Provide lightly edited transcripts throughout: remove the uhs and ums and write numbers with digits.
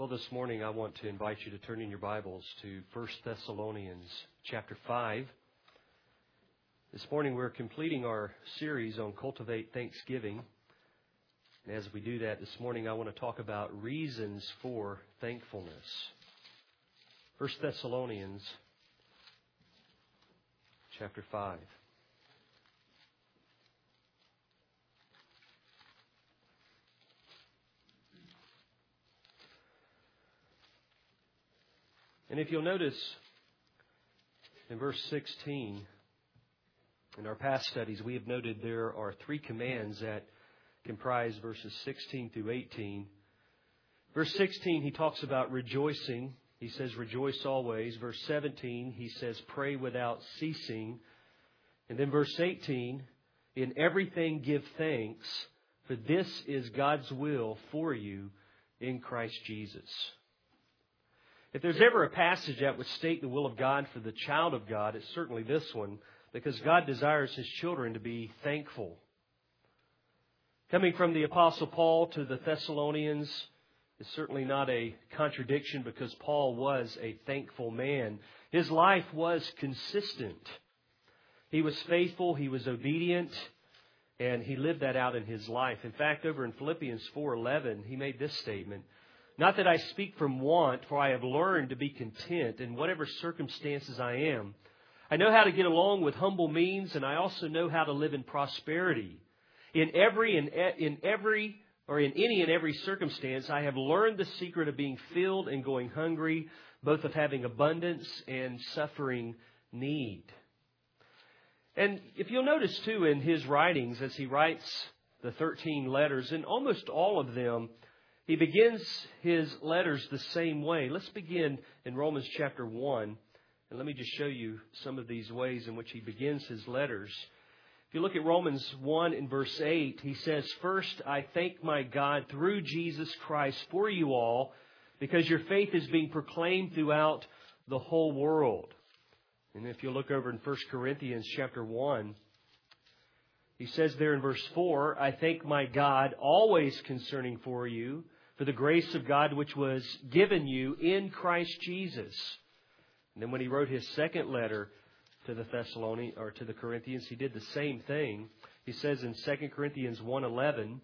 Well, this morning I want to invite you to turn in your Bibles to 1 Thessalonians chapter 5. This morning we're completing our series on Cultivate Thanksgiving. And as we do that this morning, I want to talk about reasons for thankfulness. 1 Thessalonians chapter 5. And if you'll notice in verse 16, in our past studies, we have noted there are three commands that comprise verses 16 through 18. Verse 16, he talks about rejoicing. He says, rejoice always. Verse 17, he says, pray without ceasing. And then verse 18, in everything give thanks, for this is God's will for you in Christ Jesus. If there's ever a passage that would state the will of God for the child of God, it's certainly this one, because God desires His children to be thankful. Coming from the Apostle Paul to the Thessalonians is certainly not a contradiction, because Paul was a thankful man. His life was consistent. He was faithful, he was obedient, and he lived that out in his life. In fact, over in Philippians 4:11, he made this statement, not that I speak from want, for I have learned to be content in whatever circumstances I am. I know how to get along with humble means, and I also know how to live in prosperity. In any and every circumstance, I have learned the secret of being filled and going hungry, both of having abundance and suffering need. And if you'll notice too in his writings, as he writes the 13 letters, in almost all of them, he begins his letters the same way. Let's begin in Romans chapter 1. And let me just show you some of these ways in which he begins his letters. If you look at Romans 1 in verse 8, he says, first, I thank my God through Jesus Christ for you all, because your faith is being proclaimed throughout the whole world. And if you look over in 1 Corinthians chapter 1, he says there in verse 4, I thank my God always concerning for you, for the grace of God which was given you in Christ Jesus. And then when he wrote his second letter to the Thessalonians, or to the Corinthians, he did the same thing. He says in 2 Corinthians 1:11,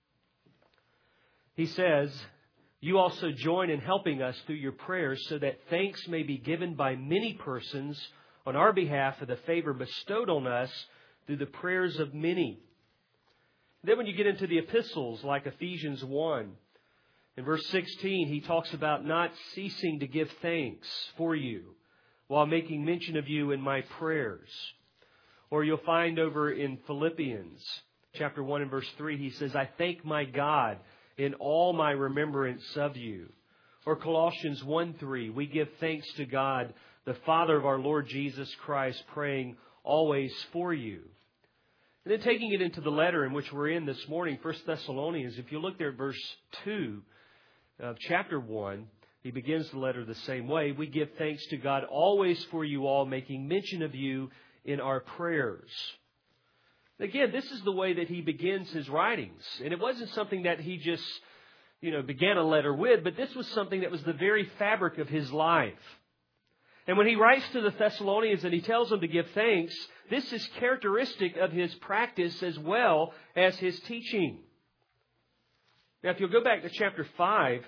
he says, you also join in helping us through your prayers, so that thanks may be given by many persons on our behalf for the favor bestowed on us through the prayers of many. Then when you get into the epistles like Ephesians 1, in verse 16, he talks about not ceasing to give thanks for you while making mention of you in my prayers. Or you'll find over in Philippians chapter 1 and verse 3, he says, I thank my God in all my remembrance of you. Or Colossians 1:3, we give thanks to God, the Father of our Lord Jesus Christ, praying always for you. And then taking it into the letter in which we're in this morning, 1 Thessalonians, if you look there at verse 2 of chapter 1, he begins the letter the same way. We give thanks to God always for you all, making mention of you in our prayers. Again, this is the way that he begins his writings. And it wasn't something that he just, began a letter with, but this was something that was the very fabric of his life. And when he writes to the Thessalonians and he tells them to give thanks, this is characteristic of his practice as well as his teaching. Now, if you'll go back to chapter 5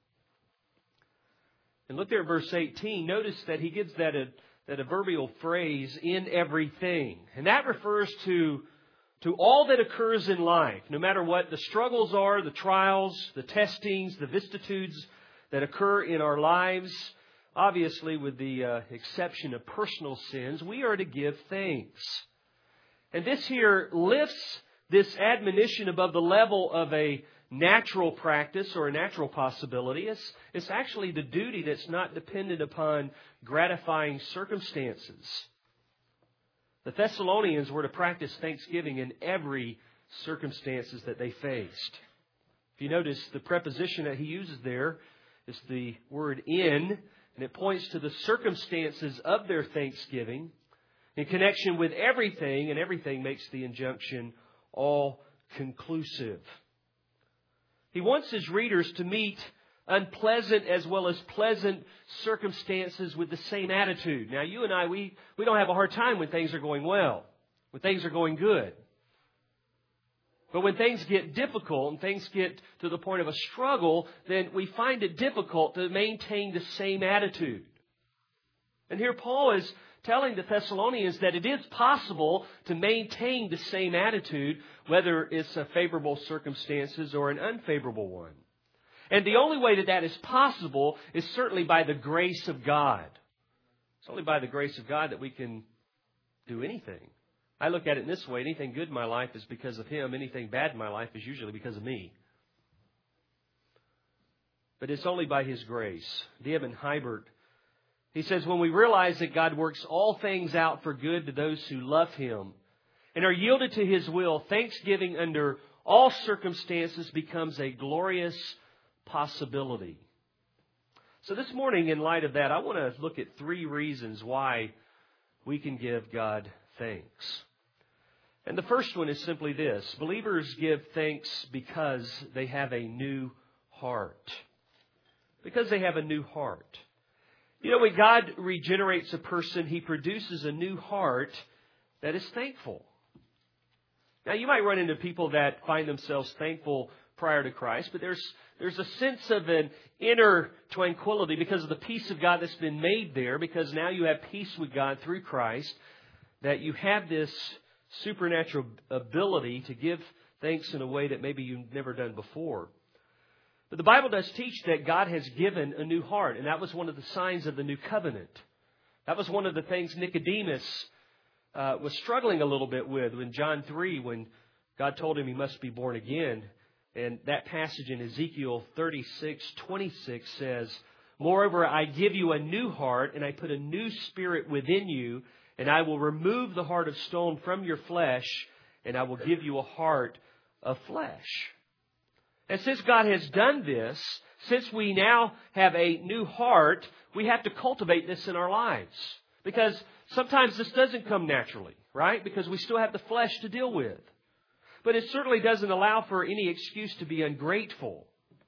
and look there at verse 18, notice that he gives that adverbial phrase, in everything. And that refers to all that occurs in life, no matter what the struggles are, the trials, the testings, the vicissitudes that occur in our lives. Obviously, with the exception of personal sins, we are to give thanks. And this here lifts this admonition above the level of a natural practice or a natural possibility. It's actually the duty that's not dependent upon gratifying circumstances. The Thessalonians were to practice thanksgiving in every circumstances that they faced. If you notice, the preposition that he uses there is the word in, and it points to the circumstances of their thanksgiving in connection with everything, and everything makes the injunction all conclusive. He wants his readers to meet unpleasant as well as pleasant circumstances with the same attitude. Now, you and I, we don't have a hard time when things are going well, when things are going good. But when things get difficult and things get to the point of a struggle, then we find it difficult to maintain the same attitude. And here Paul is telling the Thessalonians that it is possible to maintain the same attitude, whether it's a favorable circumstances or an unfavorable one. And the only way that is possible is certainly by the grace of God. It's only by the grace of God that we can do anything. I look at it in this way: anything good in my life is because of Him. Anything bad in my life is usually because of me. But it's only by His grace. D.M. Hiebert, he says, when we realize that God works all things out for good to those who love Him and are yielded to His will, thanksgiving under all circumstances becomes a glorious possibility. So this morning, in light of that, I want to look at 3 reasons why we can give God thanks. And the first one is simply this: believers give thanks because they have a new heart. Because they have a new heart. You know, when God regenerates a person, He produces a new heart that is thankful. Now, you might run into people that find themselves thankful prior to Christ, but there's a sense of an inner tranquility because of the peace of God that's been made there, because now you have peace with God through Christ, that you have this supernatural ability to give thanks in a way that maybe you've never done before. But the Bible does teach that God has given a new heart, and that was one of the signs of the new covenant. That was one of the things Nicodemus was struggling a little bit with in John 3, when God told him he must be born again. And that passage in Ezekiel 36:26 says, "Moreover, I give you a new heart, and I put a new spirit within you, and I will remove the heart of stone from your flesh, and I will give you a heart of flesh." And since God has done this, since we now have a new heart, we have to cultivate this in our lives. Because sometimes this doesn't come naturally, right? Because we still have the flesh to deal with. But it certainly doesn't allow for any excuse to be ungrateful.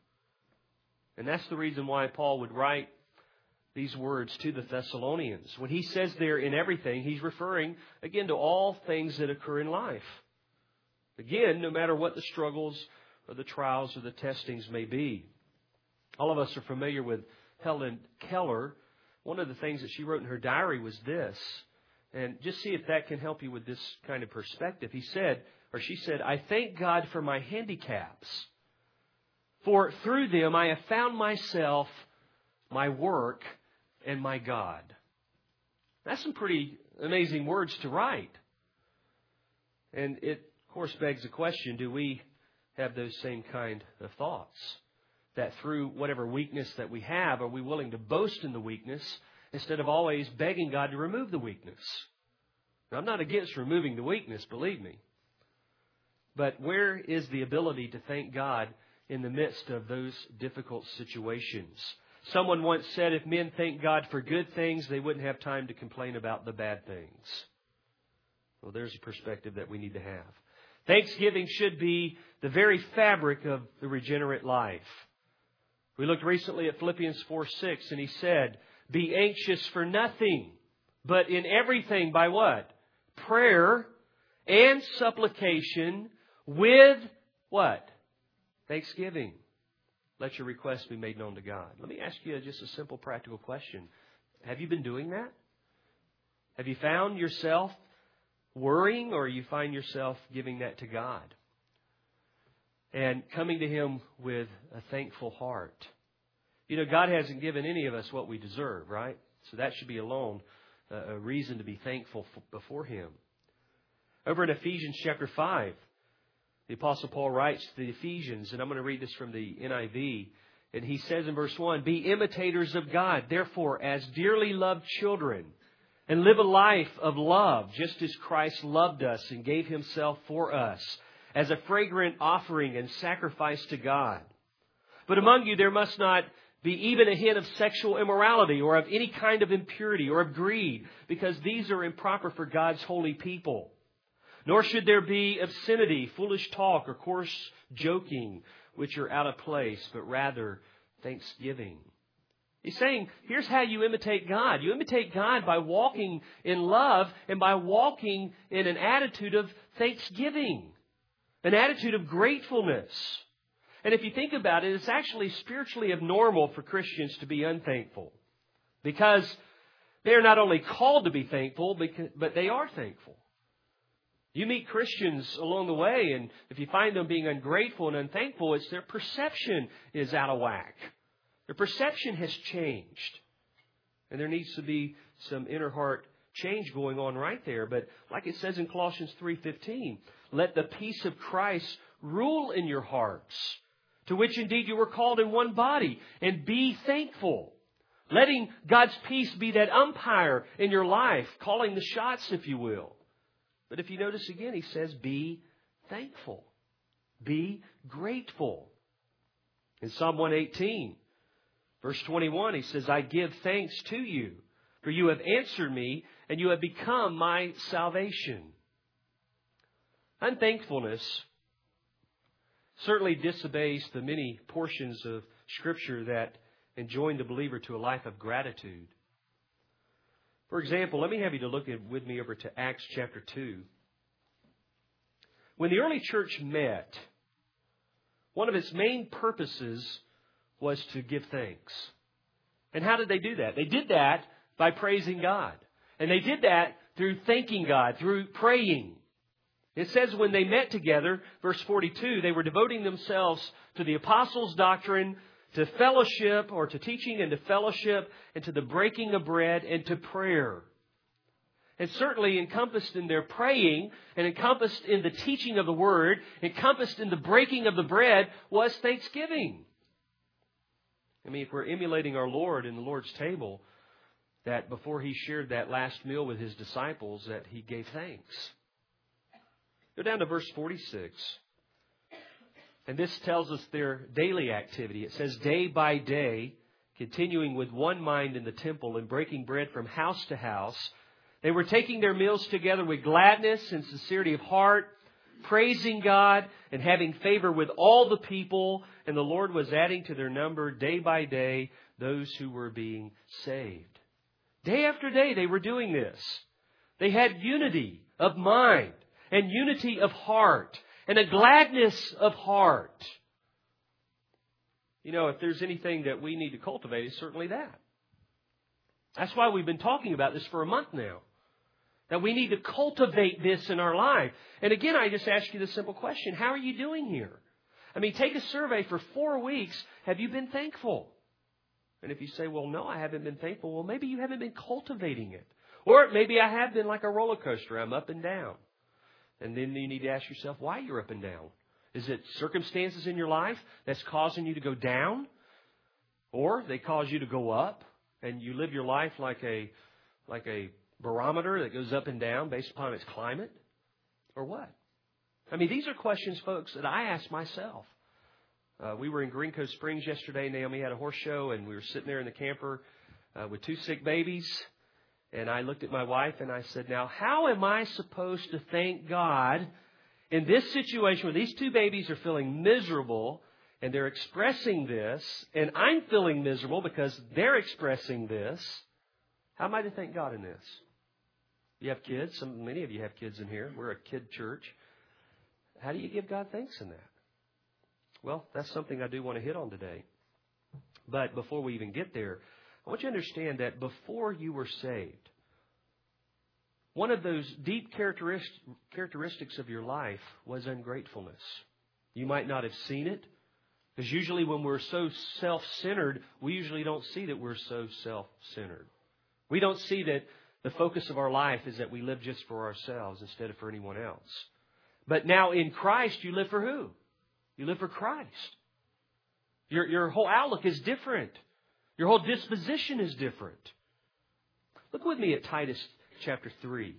And that's the reason why Paul would write these words to the Thessalonians. When he says there in everything, he's referring, again, to all things that occur in life. Again, no matter what the struggles or the trials or the testings may be. All of us are familiar with Helen Keller. One of the things that she wrote in her diary was this. And just see if that can help you with this kind of perspective. She said, "I thank God for my handicaps. For through them I have found myself, my work, and my God." That's some pretty amazing words to write. And it, of course, begs the question, do we have those same kind of thoughts? That through whatever weakness that we have, are we willing to boast in the weakness instead of always begging God to remove the weakness? Now, I'm not against removing the weakness, believe me. But where is the ability to thank God in the midst of those difficult situations? Someone once said, if men thank God for good things, they wouldn't have time to complain about the bad things. Well, there's a perspective that we need to have. Thanksgiving should be the very fabric of the regenerate life. We looked recently at Philippians 4:6, and he said, "Be anxious for nothing, but in everything by" what? "Prayer and supplication with" what? "Thanksgiving. Let your requests be made known to God." Let me ask you just a simple practical question. Have you been doing that? Have you found yourself worrying, or you find yourself giving that to God? And coming to Him with a thankful heart. You know, God hasn't given any of us what we deserve, right? So that should be alone a reason to be thankful before Him. Over in Ephesians chapter 5, the Apostle Paul writes to the Ephesians, and I'm going to read this from the NIV, and he says in verse 1, "Be imitators of God, therefore, as dearly loved children, and live a life of love, just as Christ loved us and gave Himself for us, as a fragrant offering and sacrifice to God. But among you there must not be even a hint of sexual immorality, or of any kind of impurity, or of greed, because these are improper for God's holy people. Nor should there be obscenity, foolish talk, or coarse joking, which are out of place, but rather thanksgiving. He's saying, here's how you imitate God. You imitate God by walking in love and by walking in an attitude of thanksgiving, an attitude of gratefulness. And if you think about it, it's actually spiritually abnormal for Christians to be unthankful, because they are not only called to be thankful, but they are thankful. You meet Christians along the way, and if you find them being ungrateful and unthankful, it's their perception is out of whack. Their perception has changed. And there needs to be some inner heart change going on right there. But like it says in Colossians 3:15, let the peace of Christ rule in your hearts, to which indeed you were called in one body, and be thankful. Letting God's peace be that umpire in your life, calling the shots, if you will. But if you notice again, he says, be thankful. Be grateful. In Psalm 118, verse 21, he says, I give thanks to you, for you have answered me, and you have become my salvation. Unthankfulness certainly disobeys the many portions of Scripture that enjoin the believer to a life of gratitude. For example, let me have you to look with me over to Acts chapter 2. When the early church met, one of its main purposes was to give thanks. And how did they do that? They did that by praising God. And they did that through thanking God, through praying. It says when they met together, verse 42, they were devoting themselves to the apostles' doctrine, to fellowship, or to teaching and to fellowship, and to the breaking of bread and to prayer. And certainly encompassed in their praying and encompassed in the teaching of the Word, encompassed in the breaking of the bread was thanksgiving. I mean, if we're emulating our Lord in the Lord's table, that before He shared that last meal with His disciples, that He gave thanks. Go down to verse 46. And this tells us their daily activity. It says, day by day, continuing with one mind in the temple and breaking bread from house to house, they were taking their meals together with gladness and sincerity of heart, praising God and having favor with all the people. And the Lord was adding to their number day by day those who were being saved. Day after day they were doing this. They had unity of mind and unity of heart and a gladness of heart. You know, if there's anything that we need to cultivate, it's certainly that. That's why we've been talking about this for a month now. That we need to cultivate this in our life. And again, I just ask you the simple question, how are you doing here? I mean, take a survey for 4 weeks. Have you been thankful? And if you say, well, no, I haven't been thankful, well, maybe you haven't been cultivating it. Or maybe I have been like a roller coaster. I'm up and down. And then you need to ask yourself why you're up and down. Is it circumstances in your life that's causing you to go down? Or they cause you to go up and you live your life like a barometer that goes up and down based upon its climate? Or what? I mean, these are questions, folks, that I ask myself. We were in Green Cove Springs yesterday. Naomi had a horse show, and we were sitting there in the camper with 2 sick babies. And I looked at my wife and I said, now, how am I supposed to thank God in this situation where these 2 babies are feeling miserable and they're expressing this, and I'm feeling miserable because they're expressing this? How am I to thank God in this? You have kids. Many of you have kids in here. We're a kid church. How do you give God thanks in that? Well, that's something I do want to hit on today. But before we even get there, I want you to understand that before you were saved, one of those deep characteristics of your life was ungratefulness. You might not have seen it, because usually when we're so self-centered, we usually don't see that we're so self-centered. We don't see that the focus of our life is that we live just for ourselves instead of for anyone else. But now in Christ, you live for who? You live for Christ. Your whole outlook is different. Your whole disposition is different. Look with me at Titus chapter 3.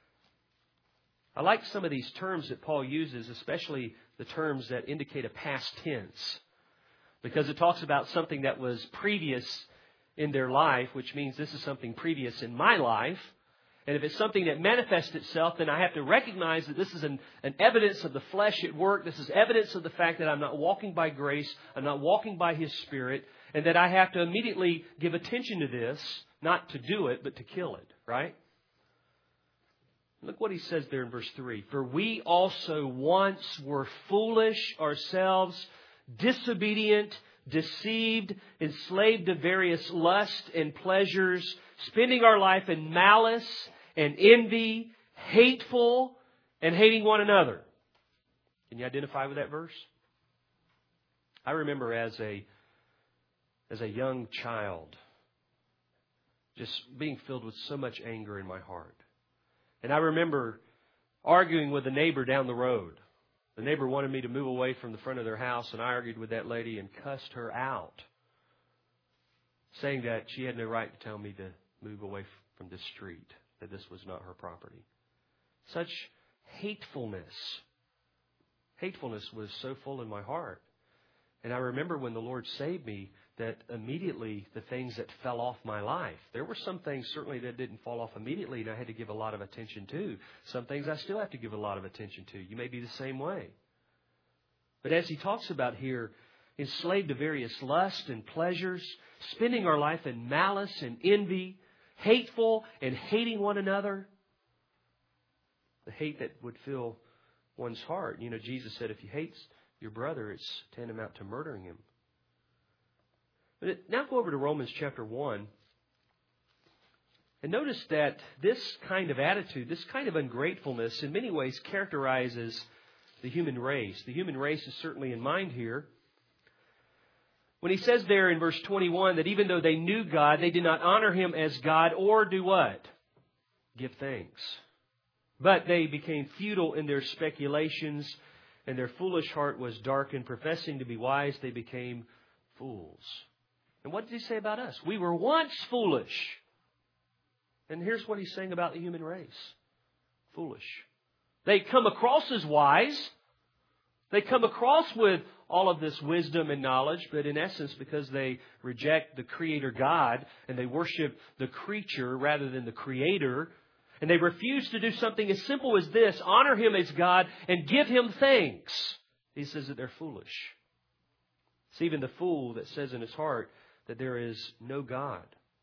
I like some of these terms that Paul uses, especially the terms that indicate a past tense, because it talks about something that was previous in their life, which means this is something previous in my life. And if it's something that manifests itself, then I have to recognize that this is an evidence of the flesh at work. This is evidence of the fact that I'm not walking by grace. I'm not walking by His Spirit. And that I have to immediately give attention to this, not to do it, but to kill it, right? Look what he says there in verse 3. For we also once were foolish ourselves, disobedient, deceived, enslaved to various lusts and pleasures, spending our life in malice and envy, hateful, and hating one another. Can you identify with that verse? I remember as a young child, just being filled with so much anger in my heart. And I remember arguing with a neighbor down the road. The neighbor wanted me to move away from the front of their house, and I argued with that lady and cussed her out, saying that she had no right to tell me to move away from this street, that this was not her property. Such hatefulness. Hatefulness was so full in my heart. And I remember when the Lord saved me, that immediately the things that fell off my life. There were some things certainly that didn't fall off immediately and I had to give a lot of attention to. Some things I still have to give a lot of attention to. You may be the same way. But as he talks about here, enslaved to various lusts and pleasures, spending our life in malice and envy, hateful and hating one another. The hate that would fill one's heart. You know, Jesus said if you hate your brother, it's tantamount to murdering him. But now go over to Romans chapter 1. And notice that this kind of attitude, this kind of ungratefulness, in many ways characterizes the human race. The human race is certainly in mind here. When he says there in verse 21 that even though they knew God, they did not honor Him as God or do what? Give thanks. But they became futile in their speculations, and their foolish heart was darkened. Professing to be wise, they became fools. And what did he say about us? We were once foolish. And here's what he's saying about the human race. Foolish. They come across as wise. They come across with all of this wisdom and knowledge, but in essence, because they reject the Creator God and they worship the creature rather than the Creator, and they refuse to do something as simple as this, honor Him as God and give Him thanks, he says that they're foolish. It's even the fool that says in his heart that there is no God.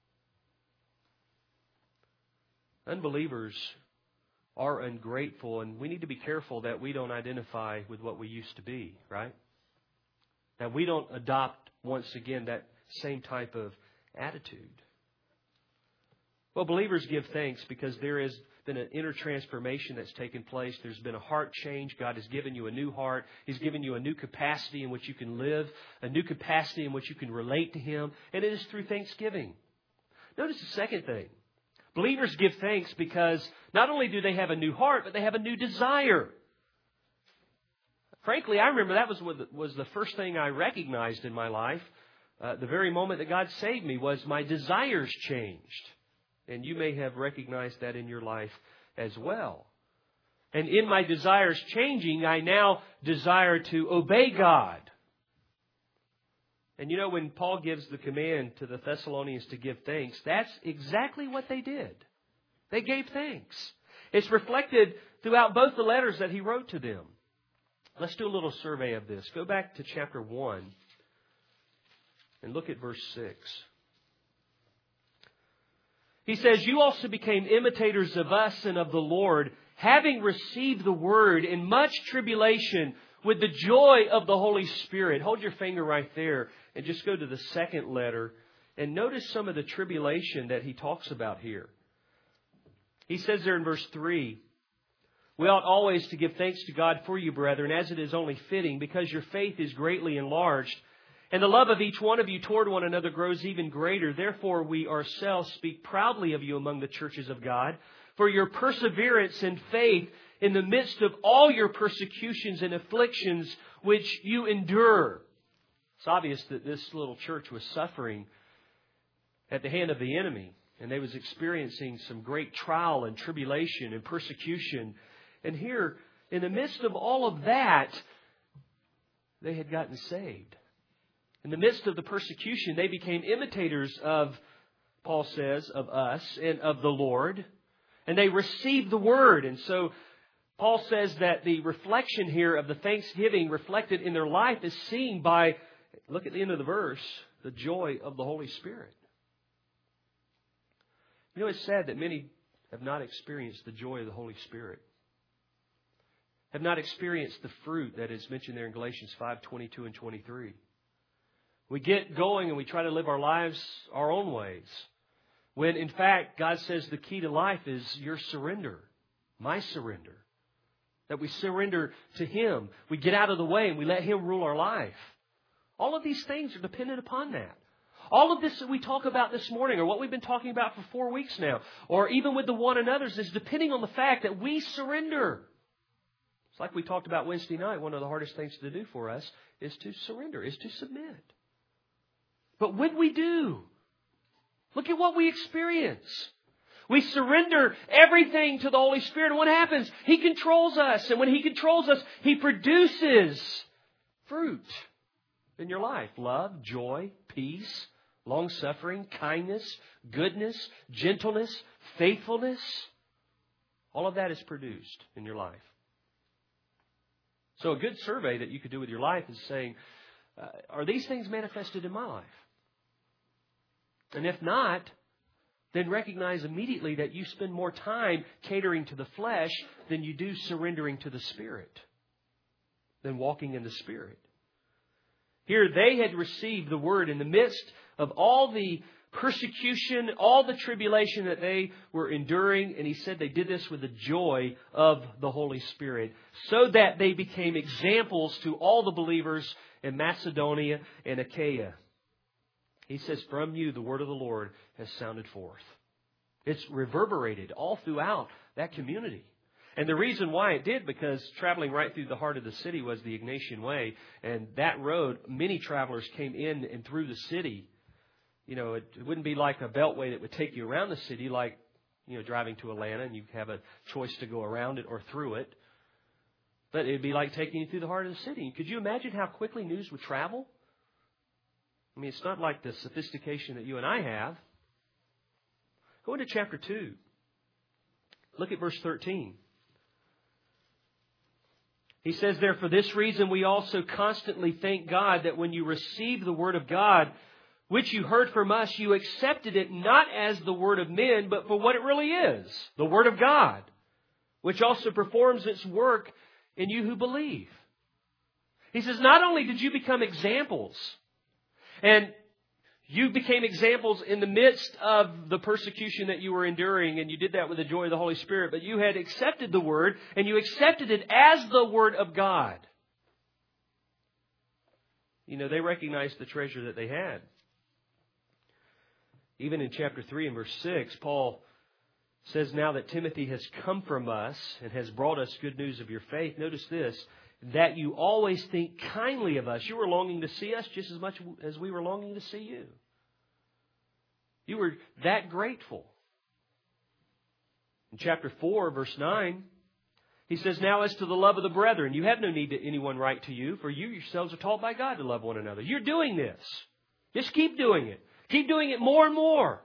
Unbelievers are ungrateful, and we need to be careful that we don't identify with what we used to be, right? That we don't adopt, once again, that same type of attitude. Well, believers give thanks because there has been an inner transformation that's taken place. There's been a heart change. God has given you a new heart. He's given you a new capacity in which you can live, a new capacity in which you can relate to Him, and it is through thanksgiving. Notice the second thing. Believers give thanks because not only do they have a new heart, but they have a new desire. Frankly, I remember that was the first thing I recognized in my life. The very moment that God saved me was my desires changed. And you may have recognized that in your life as well. And in my desires changing, I now desire to obey God. And you know, when Paul gives the command to the Thessalonians to give thanks, that's exactly what they did. They gave thanks. It's reflected throughout both the letters that he wrote to them. Let's do a little survey of this. Go back to chapter 1 and look at verse 6. He says, you also became imitators of us and of the Lord, having received the word in much tribulation with the joy of the Holy Spirit. Hold your finger right there and just go to the second letter and notice some of the tribulation that he talks about here. He says there in verse 3, we ought always to give thanks to God for you, brethren, as it is only fitting, because your faith is greatly enlarged, and the love of each one of you toward one another grows even greater. Therefore, we ourselves speak proudly of you among the churches of God, for your perseverance and faith in the midst of all your persecutions and afflictions which you endure. It's obvious that this little church was suffering at the hand of the enemy, and they was experiencing some great trial and tribulation and persecution. And here, in the midst of all of that, they had gotten saved. In the midst of the persecution, they became imitators of, Paul says, of us and of the Lord. And they received the Word. And so Paul says that the reflection here of the thanksgiving reflected in their life is seen by, look at the end of the verse, the joy of the Holy Spirit. You know, it's sad that many have not experienced the joy of the Holy Spirit. Have not experienced the fruit that is mentioned there in Galatians 5:22 and 23. We get going and we try to live our lives our own ways. When in fact, God says the key to life is your surrender. My surrender. That we surrender to Him. We get out of the way and we let Him rule our life. All of these things are dependent upon that. All of this that we talk about this morning, or what we've been talking about for 4 weeks now, or even with the one another's, is depending on the fact that we surrender. It's like we talked about Wednesday night. One of the hardest things to do for us is to surrender, is to submit. But when we do, look at what we experience. We surrender everything to the Holy Spirit. And what happens? He controls us. And when He controls us, He produces fruit in your life. Love, joy, peace, long-suffering, kindness, goodness, gentleness, faithfulness. All of that is produced in your life. So a good survey that you could do with your life is saying, are these things manifested in my life? And if not, then recognize immediately that you spend more time catering to the flesh than you do surrendering to the Spirit, than walking in the Spirit. Here they had received the Word in the midst of all the persecution, all the tribulation that they were enduring. And he said they did this with the joy of the Holy Spirit, so that they became examples to all the believers in Macedonia and Achaia. He says, from you the word of the Lord has sounded forth. It's reverberated all throughout that community. And the reason why it did, because traveling right through the heart of the city was the Ignatian Way. And that road, many travelers came in and through the city. You know, it wouldn't be like a beltway that would take you around the city, like, you know, driving to Atlanta and you have a choice to go around it or through it. But it'd be like taking you through the heart of the city. Could you imagine how quickly news would travel? I mean, it's not like the sophistication that you and I have. Go into chapter 2. Look at verse 13. He says there, for this reason we also constantly thank God that when you received the word of God, which you heard from us, you accepted it not as the word of men, but for what it really is, the word of God, which also performs its work in you who believe. He says, not only did you become examples, and you became examples in the midst of the persecution that you were enduring, and you did that with the joy of the Holy Spirit, but you had accepted the Word, and you accepted it as the Word of God. You know, they recognized the treasure that they had. Even in chapter 3 and verse 6, Paul says, now that Timothy has come from us and has brought us good news of your faith, notice this, that you always think kindly of us. You were longing to see us just as much as we were longing to see you. You were that grateful. In chapter 4, verse 9, he says, now as to the love of the brethren, you have no need that anyone write to you, for you yourselves are taught by God to love one another. You're doing this. Just keep doing it. Keep doing it more and more.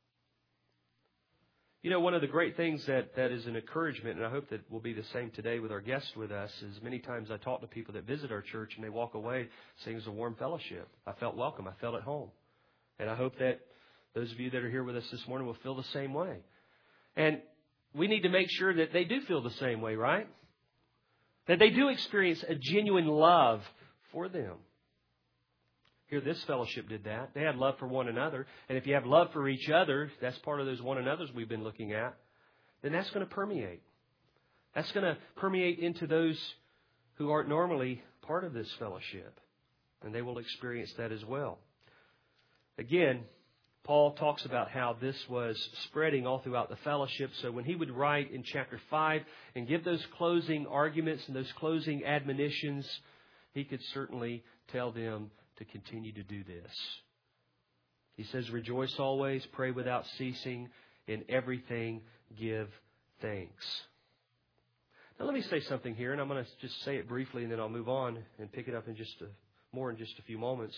You know, one of the great things that is an encouragement, and I hope that will be the same today with our guests with us, is many times I talk to people that visit our church and they walk away saying it was a warm fellowship. I felt welcome. I felt at home. And I hope that those of you that are here with us this morning will feel the same way. And we need to make sure that they do feel the same way, right? That they do experience a genuine love for them. Here, this fellowship did that. They had love for one another. And if you have love for each other, that's part of those one another's we've been looking at, then that's going to permeate. That's going to permeate into those who aren't normally part of this fellowship. And they will experience that as well. Again, Paul talks about how this was spreading all throughout the fellowship. So when he would write in chapter 5 and give those closing arguments and those closing admonitions, he could certainly tell them to continue to do this. He says, rejoice always, pray without ceasing, in everything give thanks. Now let me say something here, and I'm going to just say it briefly and then I'll move on and pick it up in just a few moments.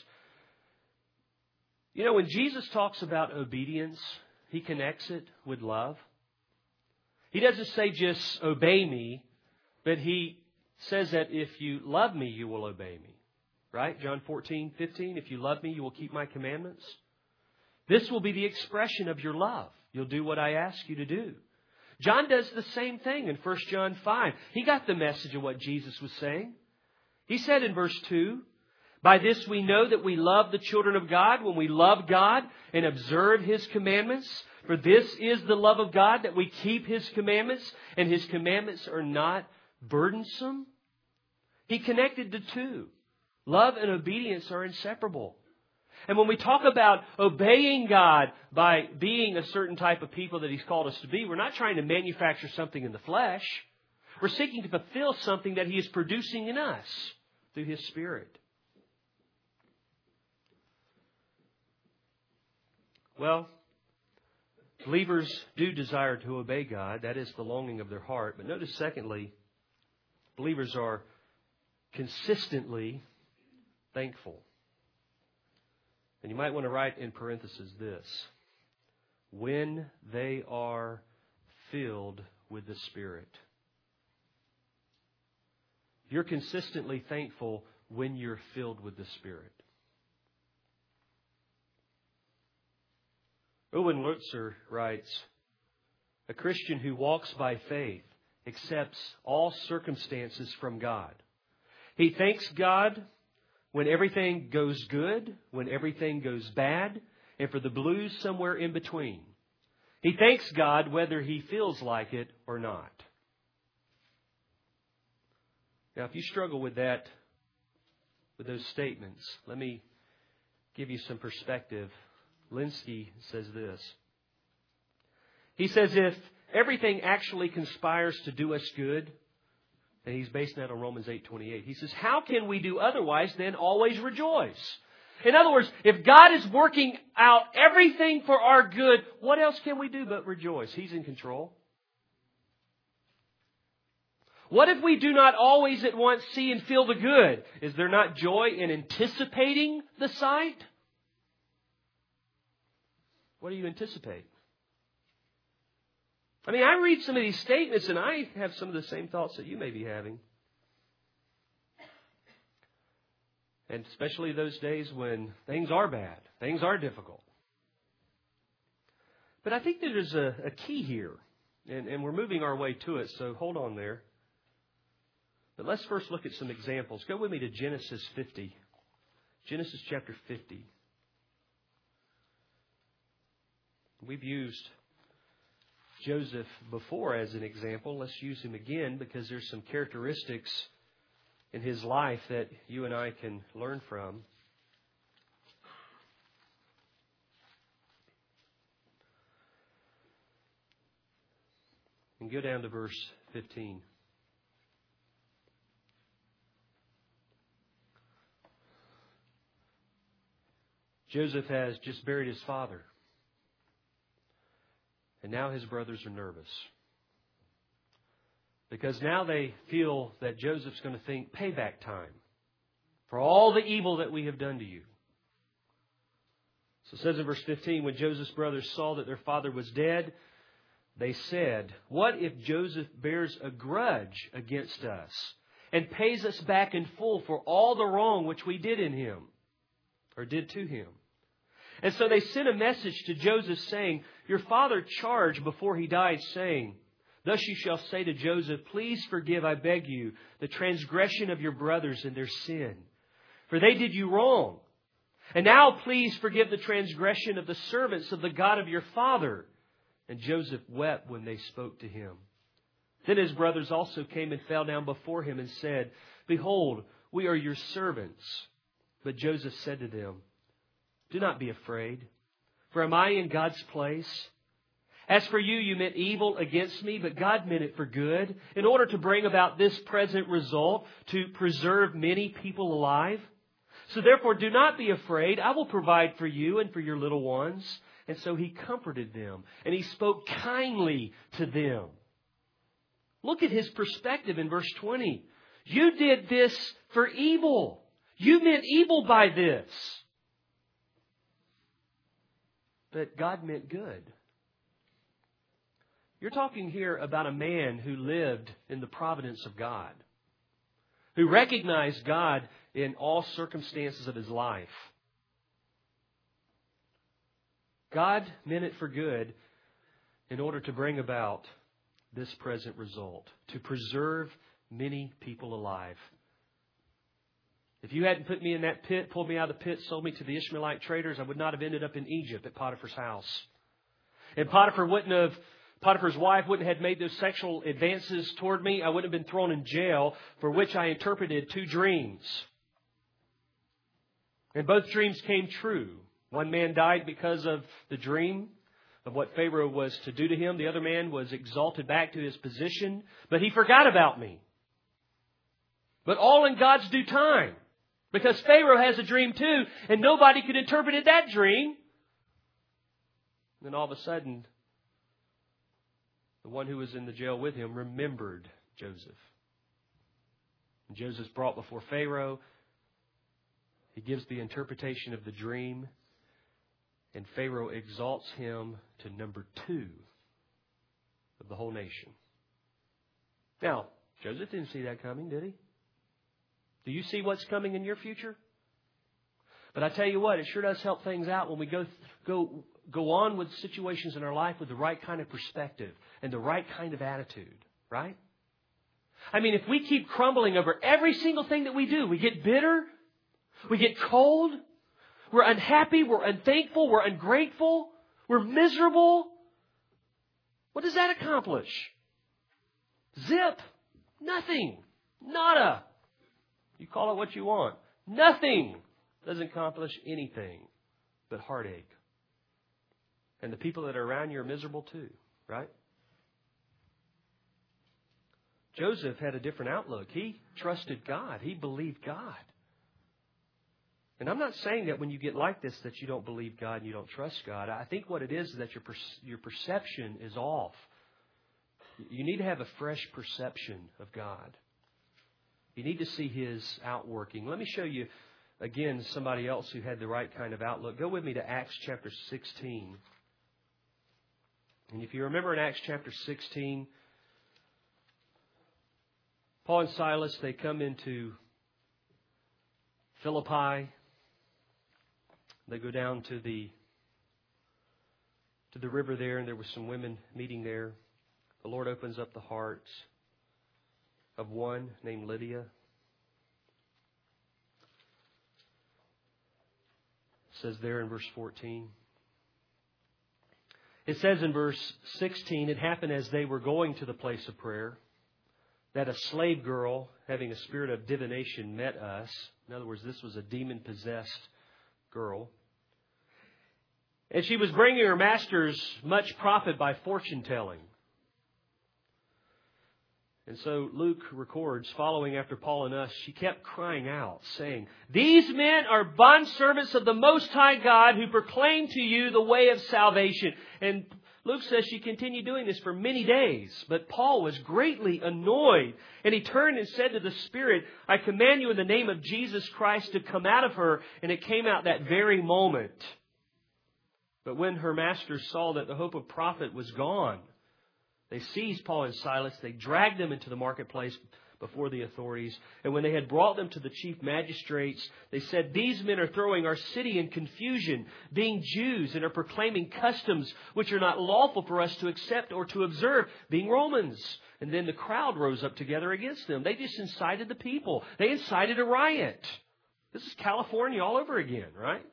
You know, when Jesus talks about obedience, He connects it with love. He doesn't say just obey me, but He says that if you love me, you will obey me. Right? John 14:15, if you love me, you will keep my commandments. This will be the expression of your love. You'll do what I ask you to do. John does the same thing in 1 John 5. He got the message of what Jesus was saying. He said in verse 2, by this we know that we love the children of God when we love God and observe His commandments. For this is the love of God, that we keep His commandments, and His commandments are not burdensome. He connected the two. Love and obedience are inseparable. And when we talk about obeying God by being a certain type of people that He's called us to be, we're not trying to manufacture something in the flesh. We're seeking to fulfill something that He is producing in us through His Spirit. Well, believers do desire to obey God. That is the longing of their heart. But notice, secondly, believers are consistently thankful. And you might want to write in parentheses this: when they are filled with the Spirit. You're consistently thankful when you're filled with the Spirit. Owen Lutzer writes, a Christian who walks by faith accepts all circumstances from God. He thanks God when everything goes good, when everything goes bad, and for the blues somewhere in between. He thanks God whether he feels like it or not. Now, if you struggle with that, with those statements, let me give you some perspective. Linsky says this. He says if everything actually conspires to do us good, and he's basing that on Romans 8:28. He says, how can we do otherwise than always rejoice? In other words, if God is working out everything for our good, what else can we do but rejoice? He's in control. What if we do not always at once see and feel the good? Is there not joy in anticipating the sight? What do you anticipate? I mean, I read some of these statements and I have some of the same thoughts that you may be having. And especially those days when things are bad, things are difficult. But I think there's a key here, and we're moving our way to it, so hold on there. But let's first look at some examples. Go with me to Genesis 50. Genesis chapter 50. We've used Joseph before as an example. Let's use him again because there's some characteristics in his life that you and I can learn from. And go down to verse 15. Joseph has just buried his father. And now his brothers are nervous. Because now they feel that Joseph's going to think payback time for all the evil that we have done to you. So it says in verse 15, when Joseph's brothers saw that their father was dead, they said, what if Joseph bears a grudge against us and pays us back in full for all the wrong which we did in him or did to him? And so they sent a message to Joseph saying, your father charged before he died, saying, thus you shall say to Joseph, please forgive, I beg you, the transgression of your brothers and their sin. For they did you wrong. And now please forgive the transgression of the servants of the God of your father. And Joseph wept when they spoke to him. Then his brothers also came and fell down before him and said, behold, we are your servants. But Joseph said to them, do not be afraid, for am I in God's place? As for you, you meant evil against me, but God meant it for good, in order to bring about this present result, to preserve many people alive. So therefore, do not be afraid. I will provide for you and for your little ones. And so he comforted them, and he spoke kindly to them. Look at his perspective in verse 20. You did this for evil. You meant evil by this. But God meant good. You're talking here about a man who lived in the providence of God, who recognized God in all circumstances of his life. God meant it for good in order to bring about this present result, to preserve many people alive. If you hadn't put me in that pit, pulled me out of the pit, sold me to the Ishmaelite traders, I would not have ended up in Egypt at Potiphar's house. And Potiphar's wife wouldn't have made those sexual advances toward me. I wouldn't have been thrown in jail, for which I interpreted 2 dreams. And both dreams came true. One man died because of the dream of what Pharaoh was to do to him. The other man was exalted back to his position, but he forgot about me. But all in God's due time. Because Pharaoh has a dream too, and nobody could interpret that dream. And then all of a sudden, the one who was in the jail with him remembered Joseph. And Joseph's brought before Pharaoh. He gives the interpretation of the dream. And Pharaoh exalts him to number 2 of the whole nation. Now, Joseph didn't see that coming, did he? Do you see what's coming in your future? But I tell you what, it sure does help things out when we go on with situations in our life with the right kind of perspective and the right kind of attitude, right? I mean, if we keep crumbling over every single thing that we do, we get bitter, we get cold, we're unhappy, we're unthankful, we're ungrateful, we're miserable. What does that accomplish? Zip. Nothing. Nada. You call it what you want. Nothing. Doesn't accomplish anything but heartache. And the people that are around you are miserable too, right? Joseph had a different outlook. He trusted God. He believed God. And I'm not saying that when you get like this that you don't believe God and you don't trust God. I think what it is that your perception is off. You need to have a fresh perception of God. You need to see His outworking. Let me show you, again, somebody else who had the right kind of outlook. Go with me to Acts chapter 16. And if you remember in Acts chapter 16, Paul and Silas, they come into Philippi. They go down to the river there, and there were some women meeting there. The Lord opens up the hearts of one named Lydia. It says there in verse 14. It says in verse 16, it happened as they were going to the place of prayer that a slave girl having a spirit of divination met us. In other words, this was a demon-possessed girl. And she was bringing her masters much profit by fortune-telling. And so Luke records, following after Paul and us, she kept crying out, saying, "These men are bondservants of the Most High God who proclaim to you the way of salvation." And Luke says she continued doing this for many days. But Paul was greatly annoyed. And he turned and said to the Spirit, "I command you in the name of Jesus Christ to come out of her." And it came out that very moment. But when her masters saw that the hope of profit was gone, they seized Paul and Silas. They dragged them into the marketplace before the authorities. And when they had brought them to the chief magistrates, they said, "These men are throwing our city in confusion, being Jews, and are proclaiming customs which are not lawful for us to accept or to observe, being Romans." And then the crowd rose up together against them. They just incited the people. They incited a riot. This is California all over again, right?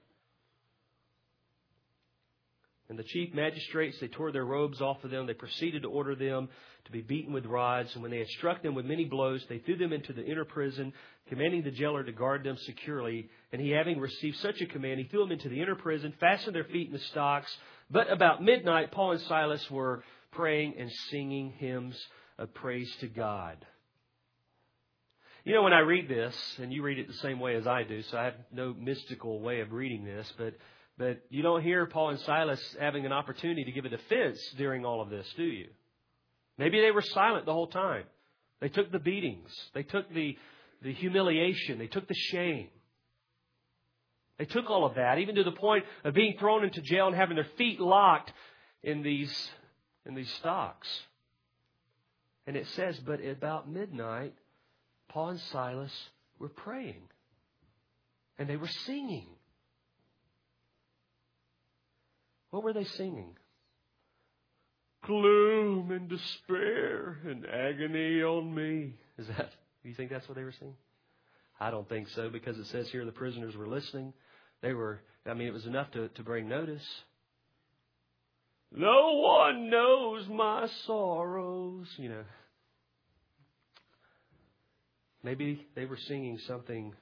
And the chief magistrates, they tore their robes off of them. They proceeded to order them to be beaten with rods. And when they had struck them with many blows, they threw them into the inner prison, commanding the jailer to guard them securely. And he, having received such a command, he threw them into the inner prison, fastened their feet in the stocks. But about midnight, Paul and Silas were praying and singing hymns of praise to God. You know, when I read this, and you read it the same way as I do, so I have no mystical way of reading this, but you don't hear Paul and Silas having an opportunity to give a defense during all of this, do you? Maybe they were silent the whole time. They took the beatings. They took the humiliation. They took the shame. They took all of that, even to the point of being thrown into jail and having their feet locked in these in these stocks. And it says, but about midnight, Paul and Silas were praying. And they were singing. What were they singing? Gloom and despair and agony on me. Do you think that's what they were singing? I don't think so, because it says here the prisoners were listening. It was enough to bring notice. No one knows my sorrows. Maybe they were singing something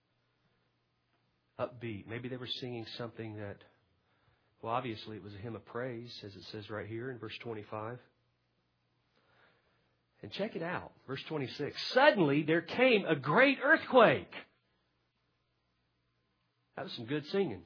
upbeat. Maybe they were singing something that, well, obviously it was a hymn of praise, as it says right here in verse 25. And check it out, verse 26. Suddenly there came a great earthquake. That was some good singing.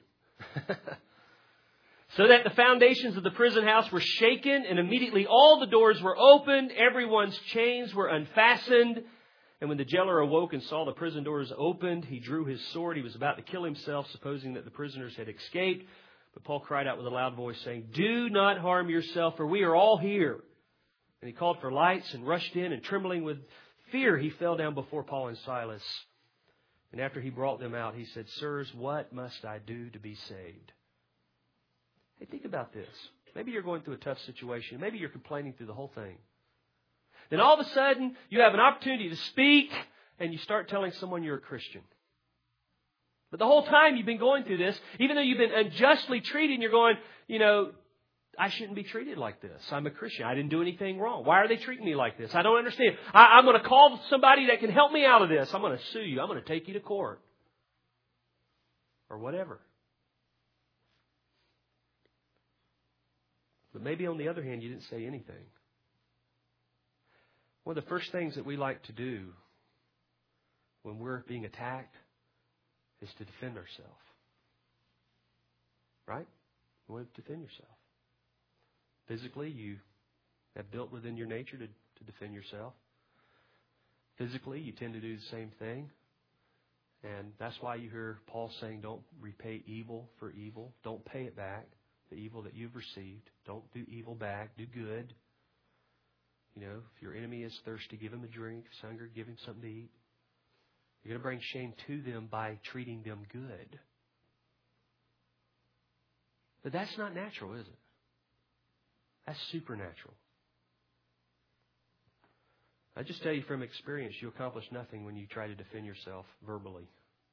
So that the foundations of the prison house were shaken, and immediately all the doors were opened, everyone's chains were unfastened. And when the jailer awoke and saw the prison doors opened, he drew his sword. He was about to kill himself, supposing that the prisoners had escaped. But Paul cried out with a loud voice, saying, "Do not harm yourself, for we are all here." And he called for lights and rushed in, and trembling with fear, he fell down before Paul and Silas. And after he brought them out, he said, "Sirs, what must I do to be saved?" Hey, think about this. Maybe you're going through a tough situation. Maybe you're complaining through the whole thing. Then all of a sudden, you have an opportunity to speak, and you start telling someone you're a Christian. But the whole time you've been going through this, even though you've been unjustly treated, you're going, I shouldn't be treated like this. I'm a Christian. I didn't do anything wrong. Why are they treating me like this? I don't understand. I'm going to call somebody that can help me out of this. I'm going to sue you. I'm going to take you to court. Or whatever. But maybe on the other hand, you didn't say anything. One of the first things that we like to do when we're being attacked is to defend ourselves. Right? You want to defend yourself. Physically, you have built within your nature to defend yourself. Physically, you tend to do the same thing. And that's why you hear Paul saying, don't repay evil for evil. Don't pay it back, the evil that you've received. Don't do evil back. Do good. If your enemy is thirsty, give him a drink. If he's hungry, give him something to eat. You're going to bring shame to them by treating them good. But that's not natural, is it? That's supernatural. I just tell you from experience, you accomplish nothing when you try to defend yourself verbally.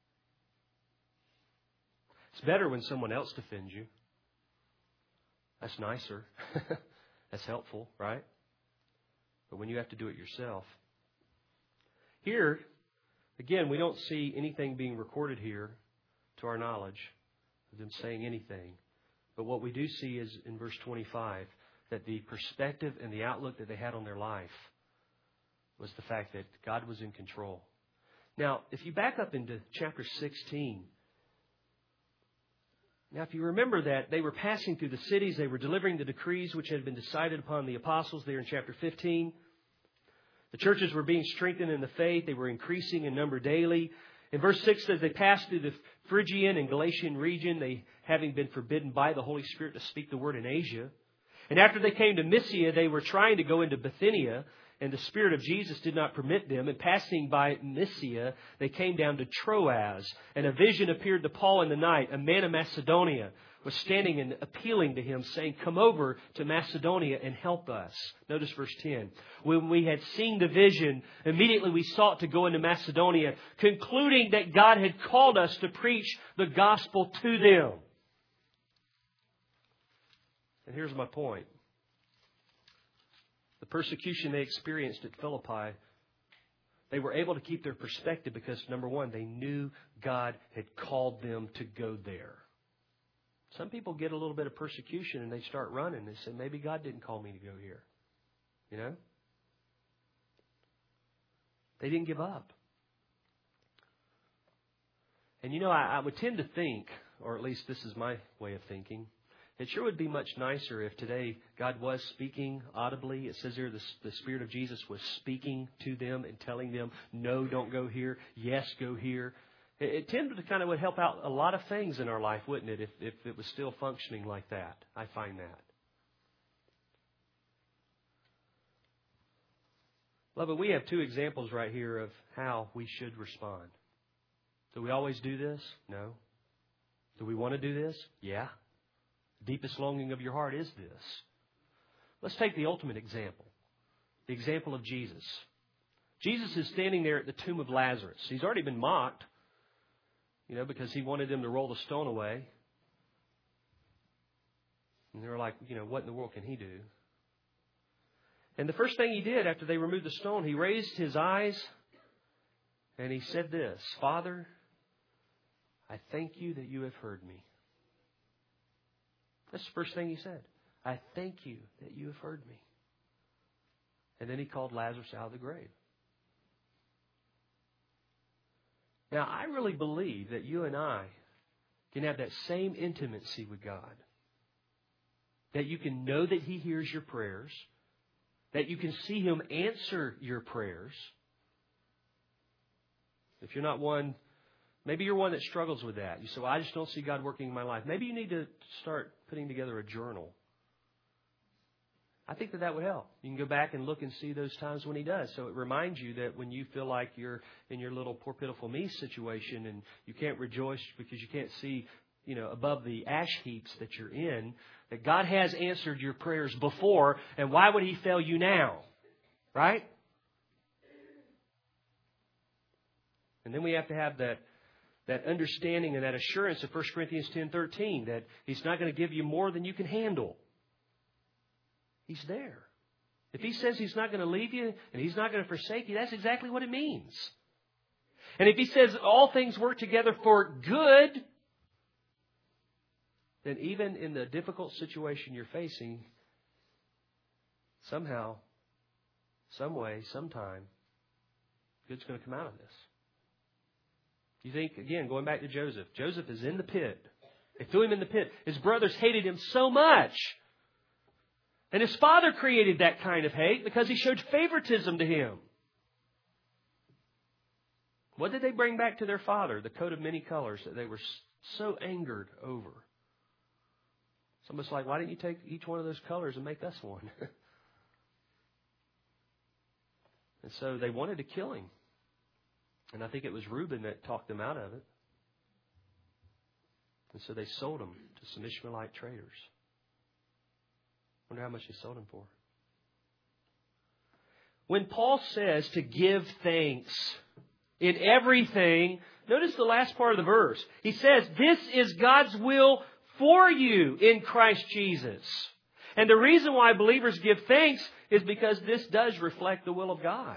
It's better when someone else defends you. That's nicer. That's helpful, right? But when you have to do it yourself. Here, again, we don't see anything being recorded here to our knowledge of them saying anything. But what we do see is in verse 25 that the perspective and the outlook that they had on their life was the fact that God was in control. Now, if you back up into chapter 16, now if you remember that they were passing through the cities, they were delivering the decrees which had been decided upon the apostles there in chapter 15. The churches were being strengthened in the faith. They were increasing in number daily. In verse 6 says they passed through the Phrygian and Galatian region, they having been forbidden by the Holy Spirit to speak the word in Asia. And after they came to Mysia, they were trying to go into Bithynia, and the Spirit of Jesus did not permit them. And passing by Mysia, they came down to Troas. And a vision appeared to Paul in the night. A man of Macedonia was standing and appealing to him, saying, "Come over to Macedonia and help us." Notice verse 10. When we had seen the vision, immediately we sought to go into Macedonia, concluding that God had called us to preach the gospel to them. And here's my point. The persecution they experienced at Philippi, they were able to keep their perspective because, number one, they knew God had called them to go there. Some people get a little bit of persecution and they start running. They say, maybe God didn't call me to go here. They didn't give up. And I would tend to think, or at least this is my way of thinking, it sure would be much nicer if today God was speaking audibly. It says here the Spirit of Jesus was speaking to them and telling them, no, don't go here. Yes, go here. It tended to kind of would help out a lot of things in our life, wouldn't it, if it was still functioning like that? I find that. Beloved, we have two examples right here of how we should respond. Do we always do this? No. Do we want to do this? Yeah. The deepest longing of your heart is this. Let's take the ultimate example. The example of Jesus. Jesus is standing there at the tomb of Lazarus. He's already been mocked, because he wanted them to roll the stone away. And they were like, what in the world can he do? And the first thing he did after they removed the stone, he raised his eyes and he said this, Father, I thank you that you have heard me. That's the first thing he said. I thank you that you have heard me. And then he called Lazarus out of the grave. Now, I really believe that you and I can have that same intimacy with God. That you can know that He hears your prayers. That you can see Him answer your prayers. If you're not one, maybe you're one that struggles with that. You say, well, I just don't see God working in my life. Maybe you need to start putting together a journal. I think that would help. You can go back and look and see those times when He does. So it reminds you that when you feel like you're in your little poor pitiful me situation and you can't rejoice because you can't see, above the ash heaps that you're in, that God has answered your prayers before, and why would He fail you now? Right? And then we have to have that understanding and that assurance of 1 Corinthians 10:13 that He's not going to give you more than you can handle. He's there. If He says He's not going to leave you and He's not going to forsake you, that's exactly what it means. And if He says all things work together for good, then even in the difficult situation you're facing, somehow, some way, sometime, good's going to come out of this. You think, again, going back to Joseph. Joseph is in the pit. They threw him in the pit. His brothers hated him so much. And his father created that kind of hate because he showed favoritism to him. What did they bring back to their father? The coat of many colors that they were so angered over. It's almost like, why didn't you take each one of those colors and make us one? And so they wanted to kill him. And I think it was Reuben that talked them out of it. And so they sold him to some Ishmaelite traders. Wonder how much they sold him for. When Paul says to give thanks in everything, notice the last part of the verse. He says, this is God's will for you in Christ Jesus. And the reason why believers give thanks is because this does reflect the will of God.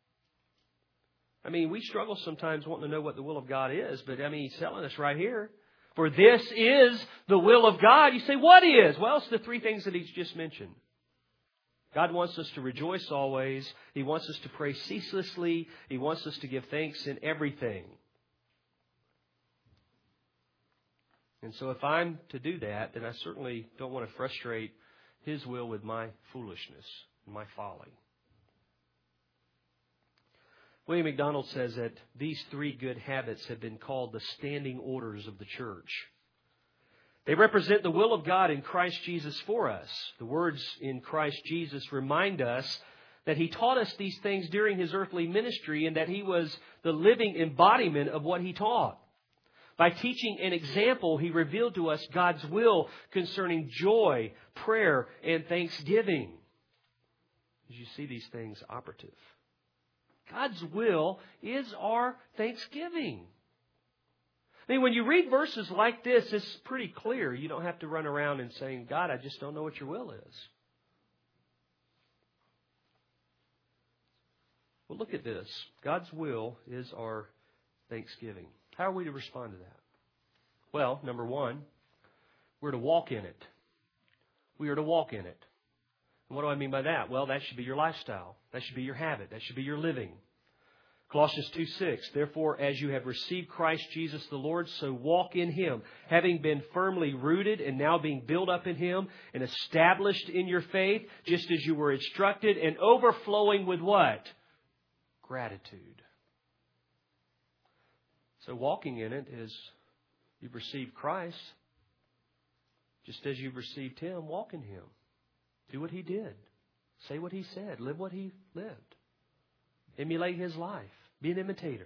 I mean, we struggle sometimes wanting to know what the will of God is, but He's telling us right here. For this is the will of God. You say, what is? Well, it's the three things that He's just mentioned. God wants us to rejoice always. He wants us to pray ceaselessly. He wants us to give thanks in everything. And so if I'm to do that, then I certainly don't want to frustrate His will with my foolishness and my folly. William MacDonald says that these three good habits have been called the standing orders of the church. They represent the will of God in Christ Jesus for us. The words in Christ Jesus remind us that He taught us these things during His earthly ministry and that He was the living embodiment of what He taught. By teaching an example, He revealed to us God's will concerning joy, prayer, and thanksgiving. As you see these things operative. God's will is our thanksgiving. I mean, when you read verses like this, it's pretty clear. You don't have to run around and saying, God, I just don't know what your will is. Well, look at this. God's will is our thanksgiving. How are we to respond to that? Well, number one, we're to walk in it. We are to walk in it. And what do I mean by that? Well, that should be your lifestyle. That should be your habit. That should be your living. Colossians 2:6, therefore, as you have received Christ Jesus the Lord, so walk in Him, having been firmly rooted and now being built up in Him and established in your faith, just as you were instructed, and overflowing with what? Gratitude. So walking in it is you've received Christ. Just as you've received Him, walk in Him. Do what He did. Say what He said. Live what He lived. Emulate His life. Be an imitator.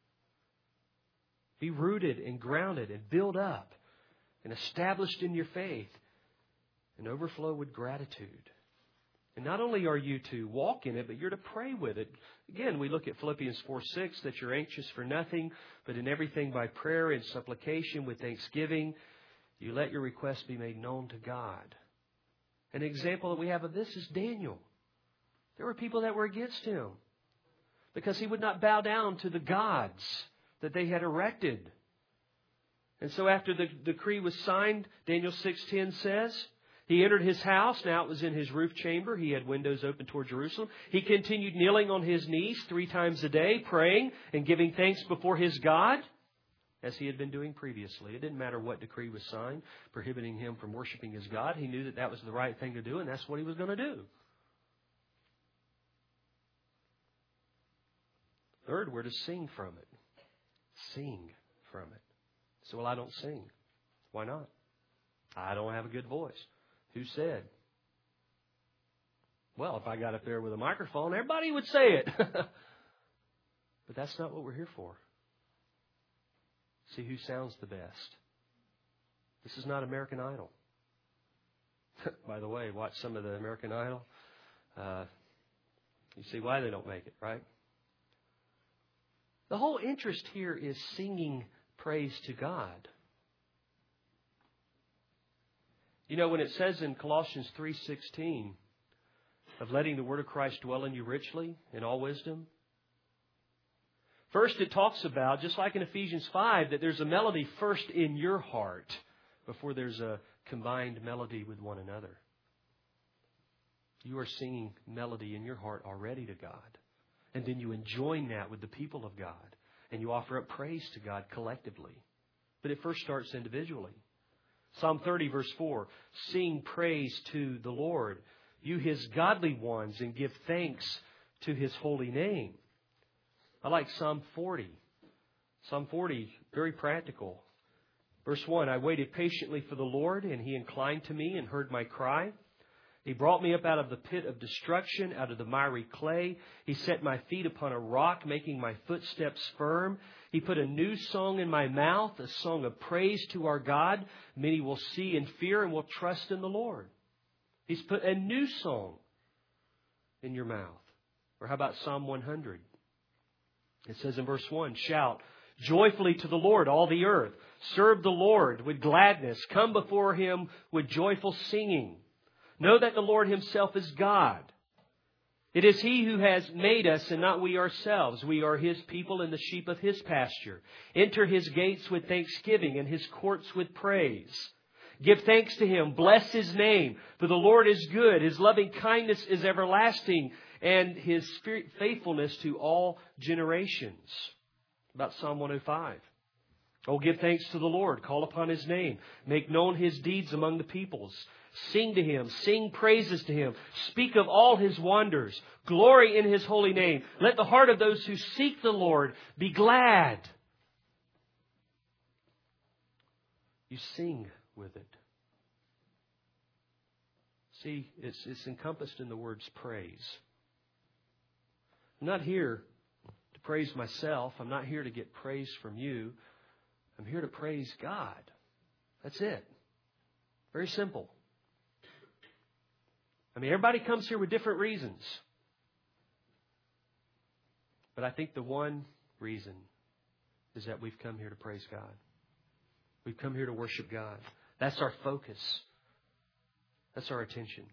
Be rooted and grounded and built up and established in your faith and overflow with gratitude. And not only are you to walk in it, but you're to pray with it. Again, we look at Philippians 4:6, that you're anxious for nothing, but in everything by prayer and supplication with thanksgiving, you let your requests be made known to God. An example that we have of this is Daniel. There were people that were against him because he would not bow down to the gods that they had erected. And so after the decree was signed, Daniel 6:10 says, he entered his house. Now it was in his roof chamber. He had windows open toward Jerusalem. He continued kneeling on his knees 3 times a day, praying and giving thanks before his God, as he had been doing previously. It didn't matter what decree was signed prohibiting him from worshiping his God. He knew that that was the right thing to do, and that's what he was going to do. Third, we're to sing from it. Sing from it. So, well, I don't sing. Why not? I don't have a good voice. Who said? Well, if I got up there with a microphone, everybody would say it. But that's not what we're here for. See who sounds the best. This is not American Idol. By the way, watch some of the American Idol. You see why they don't make it, right? The whole interest here is singing praise to God. You know, when it says in Colossians 3:16 of letting the word of Christ dwell in you richly in all wisdom, first it talks about, just like in Ephesians 5, that there's a melody first in your heart before there's a combined melody with one another. You are singing melody in your heart already to God. And then you enjoin that with the people of God. And you offer up praise to God collectively. But it first starts individually. Psalm 30, verse 4, sing praise to the Lord, you His godly ones, and give thanks to His holy name. I like Psalm 40. Psalm 40, very practical. Verse 1, I waited patiently for the Lord, and He inclined to me and heard my cry. He brought me up out of the pit of destruction, out of the miry clay. He set my feet upon a rock, making my footsteps firm. He put a new song in my mouth, a song of praise to our God. Many will see and fear and will trust in the Lord. He's put a new song in your mouth. Or how about Psalm 100? It says in verse 1, shout joyfully to the Lord, all the earth. Serve the Lord with gladness. Come before Him with joyful singing. Know that the Lord Himself is God. It is He who has made us and not we ourselves. We are His people and the sheep of His pasture. Enter His gates with thanksgiving and His courts with praise. Give thanks to Him. Bless His name. For the Lord is good. His loving kindness is everlasting. And His faithfulness to all generations. About Psalm 105. Oh, give thanks to the Lord. Call upon His name. Make known His deeds among the peoples. Sing to Him. Sing praises to Him. Speak of all His wonders. Glory in His holy name. Let the heart of those who seek the Lord be glad. You sing with it. See, it's encompassed in the words praise. I'm not here to praise myself. I'm not here to get praise from you. I'm here to praise God. That's it. Very simple. I mean, everybody comes here with different reasons. But I think the one reason is that we've come here to praise God. We've come here to worship God. That's our focus. That's our attention.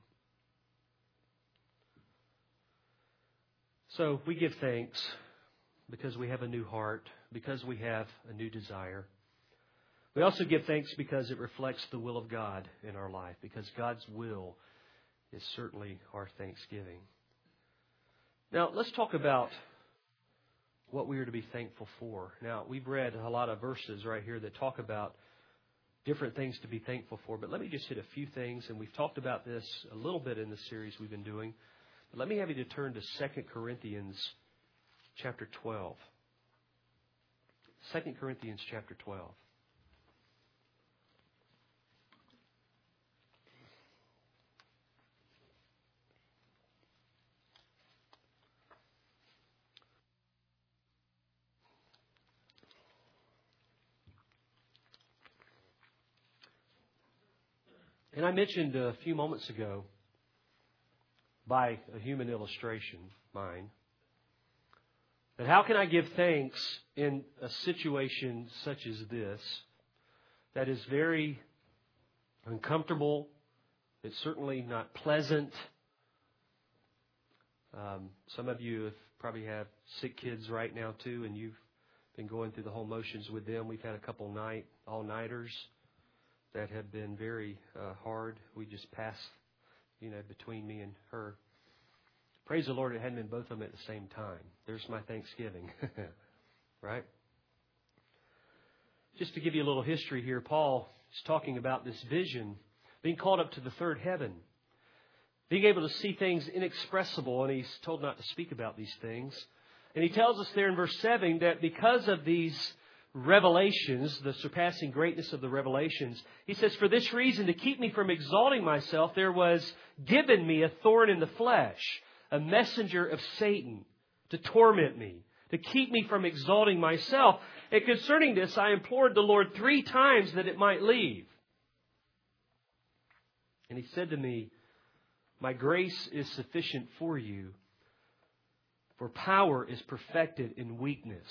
So we give thanks because we have a new heart, because we have a new desire. We also give thanks because it reflects the will of God in our life, because God's will is certainly our thanksgiving. Now, let's talk about what we are to be thankful for. Now, we've read a lot of verses right here that talk about different things to be thankful for, but let me just hit a few things, and we've talked about this a little bit in the series we've been doing. But let me have you to turn to 2 Corinthians chapter 12. 2 Corinthians chapter 12. And I mentioned a few moments ago, by a human illustration, mine, that how can I give thanks in a situation such as this that is very uncomfortable? It's certainly not pleasant. Some of you probably have sick kids right now too, and you've been going through the whole motions with them. We've had a couple all-nighters that have been very hard. We just passed, between me and her. Praise the Lord, it hadn't been both of them at the same time. There's my Thanksgiving, right? Just to give you a little history here, Paul is talking about this vision, being called up to the third heaven, being able to see things inexpressible, and he's told not to speak about these things. And he tells us there in verse 7 that because of these revelations, the surpassing greatness of the revelations, he says, for this reason, to keep me from exalting myself, there was given me a thorn in the flesh, a messenger of Satan, to torment me, to keep me from exalting myself. And concerning this, I implored the Lord 3 times that it might leave. And he said to me, my grace is sufficient for you, for power is perfected in weakness.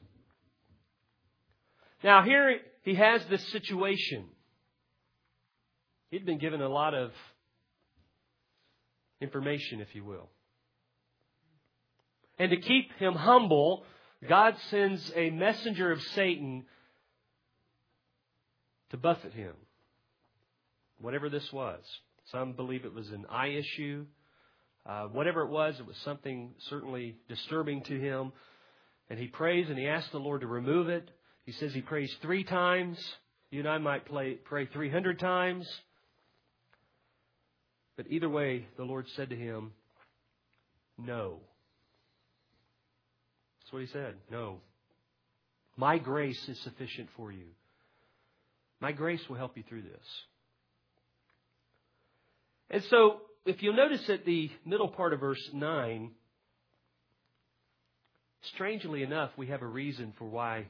Now here he has this situation. He'd been given a lot of information, if you will. And to keep him humble, God sends a messenger of Satan to buffet him. Whatever this was. Some believe it was an eye issue. Whatever it was something certainly disturbing to him. And he prays and he asks the Lord to remove it. He says he prays 3 times. You and I might pray 300 times. But either way, the Lord said to him, no. That's what he said. No. My grace is sufficient for you. My grace will help you through this. And so, if you'll notice at the middle part of verse 9, strangely enough, we have a reason for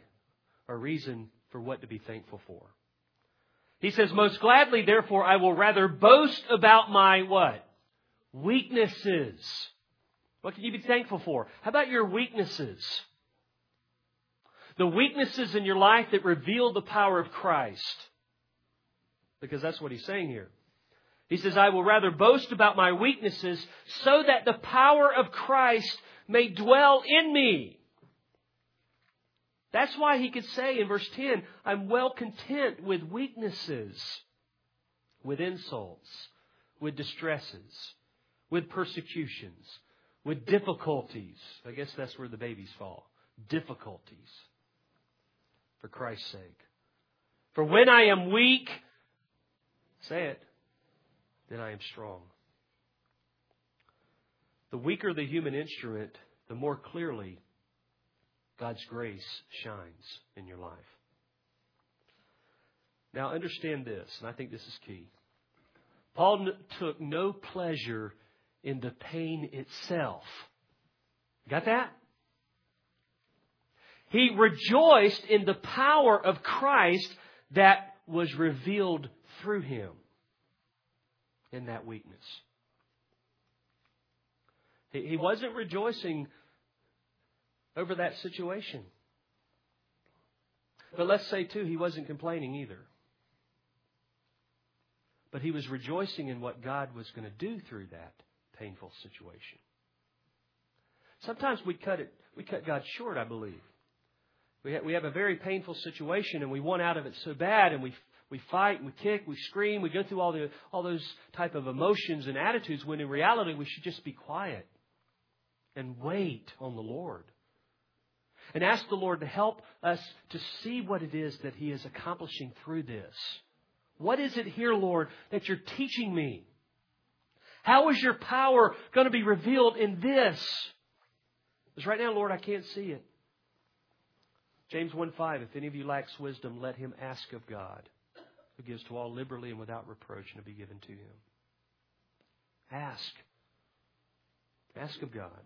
what to be thankful for. He says, most gladly, therefore, I will rather boast about my what? Weaknesses. What can you be thankful for? How about your weaknesses? The weaknesses in your life that reveal the power of Christ. Because that's what he's saying here. He says, I will rather boast about my weaknesses so that the power of Christ may dwell in me. That's why he could say in verse 10, I'm well content with weaknesses, with insults, with distresses, with persecutions, with difficulties. I guess that's where the babies fall. Difficulties. For Christ's sake. For when I am weak, say it, then I am strong. The weaker the human instrument, the more clearly God's grace shines in your life. Now understand this, and I think this is key. Paul took no pleasure in the pain itself. Got that? He rejoiced in the power of Christ that was revealed through him in that weakness. He wasn't rejoicing over that situation. But let's say, too, he wasn't complaining either. But he was rejoicing in what God was going to do through that painful situation. Sometimes we cut God short, I believe. We have a very painful situation and we want out of it so bad, and we fight and we kick, we scream, we go through all those type of emotions and attitudes, when in reality we should just be quiet and wait on the Lord. And ask the Lord to help us to see what it is that He is accomplishing through this. What is it here, Lord, that you're teaching me? How is your power going to be revealed in this? Because right now, Lord, I can't see it. James 1:5, if any of you lacks wisdom, let him ask of God, who gives to all liberally and without reproach, and to be given to him. Ask. Ask of God.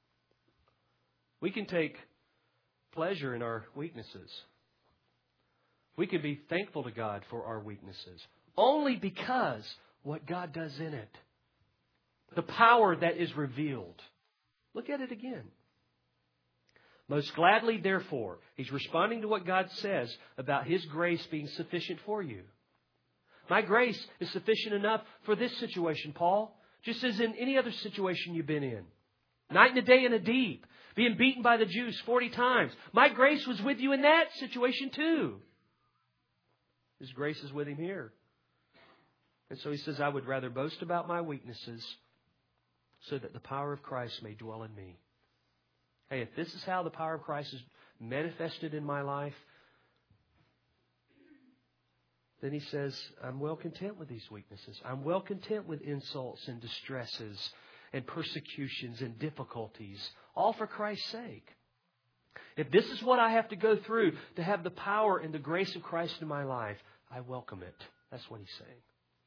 We can take pleasure in our weaknesses. We can be thankful to God for our weaknesses. Only because what God does in it. The power that is revealed. Look at it again. Most gladly, therefore, he's responding to what God says about His grace being sufficient for you. My grace is sufficient enough for this situation, Paul, just as in any other situation you've been in. Night and a day in a deep, being beaten by the Jews 40 times. My grace was with you in that situation too. His grace is with him here. And so he says, I would rather boast about my weaknesses so that the power of Christ may dwell in me. Hey, if this is how the power of Christ is manifested in my life, then he says, I'm well content with these weaknesses. I'm well content with insults and distresses and persecutions and difficulties, all for Christ's sake. If this is what I have to go through to have the power and the grace of Christ in my life, I welcome it. That's what he's saying.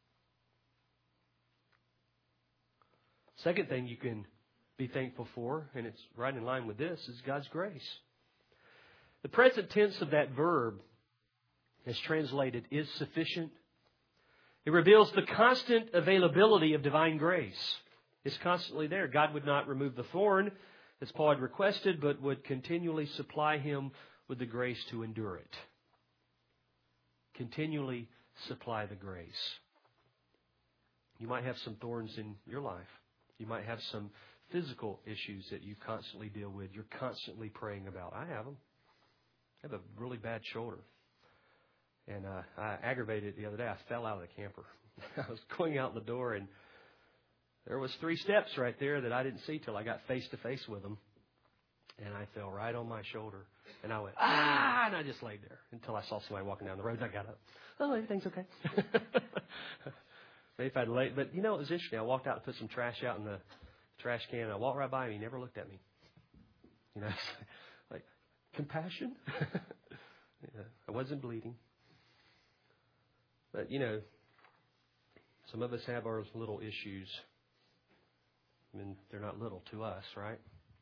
Second thing you can be thankful for, and it's right in line with this, is God's grace. The present tense of that verb is translated, is sufficient. It reveals the constant availability of divine grace. It's constantly there. God would not remove the thorn, as Paul had requested, but would continually supply him with the grace to endure it. Continually supply the grace. You might have some thorns in your life. You might have some physical issues that you constantly deal with. You're constantly praying about. I have them. I have a really bad shoulder. And I aggravated it the other day. I fell out of the camper. I was going out the door, and there was 3 steps right there that I didn't see till I got face to face with them. And I fell right on my shoulder. And I went, ah! And I just laid there until I saw somebody walking down the road. And I got up. Oh, everything's okay. Maybe if I'd laid, but you know, it was interesting. I walked out and put some trash out in the trash can, and I walked right by him. He never looked at me. You know, like compassion. Yeah, I wasn't bleeding. But, you know, some of us have our little issues. I mean, they're not little to us, right?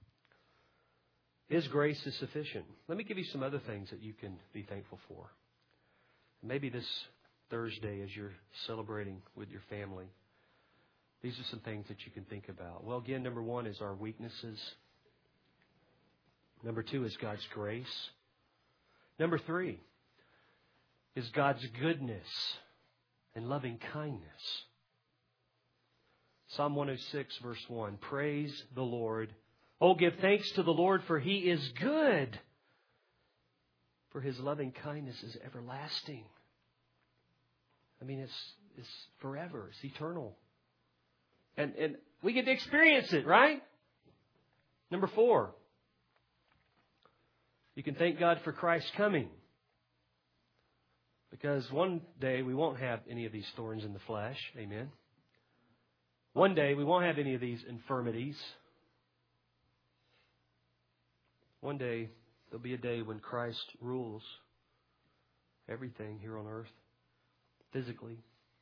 His grace is sufficient. Let me give you some other things that you can be thankful for. Maybe this Thursday, as you're celebrating with your family, these are some things that you can think about. Well, again, number 1 is our weaknesses. Number 2 is God's grace. Number 3 is God's goodness and loving kindness. Psalm 106, verse 1. Praise the Lord. Oh, give thanks to the Lord, for He is good. For His loving kindness is everlasting. I mean, it's forever. It's eternal. And we get to experience it, right? Number 4. You can thank God for Christ's coming. Because one day we won't have any of these thorns in the flesh. Amen. One day we won't have any of these infirmities. One day there'll be a day when Christ rules everything here on earth, physically.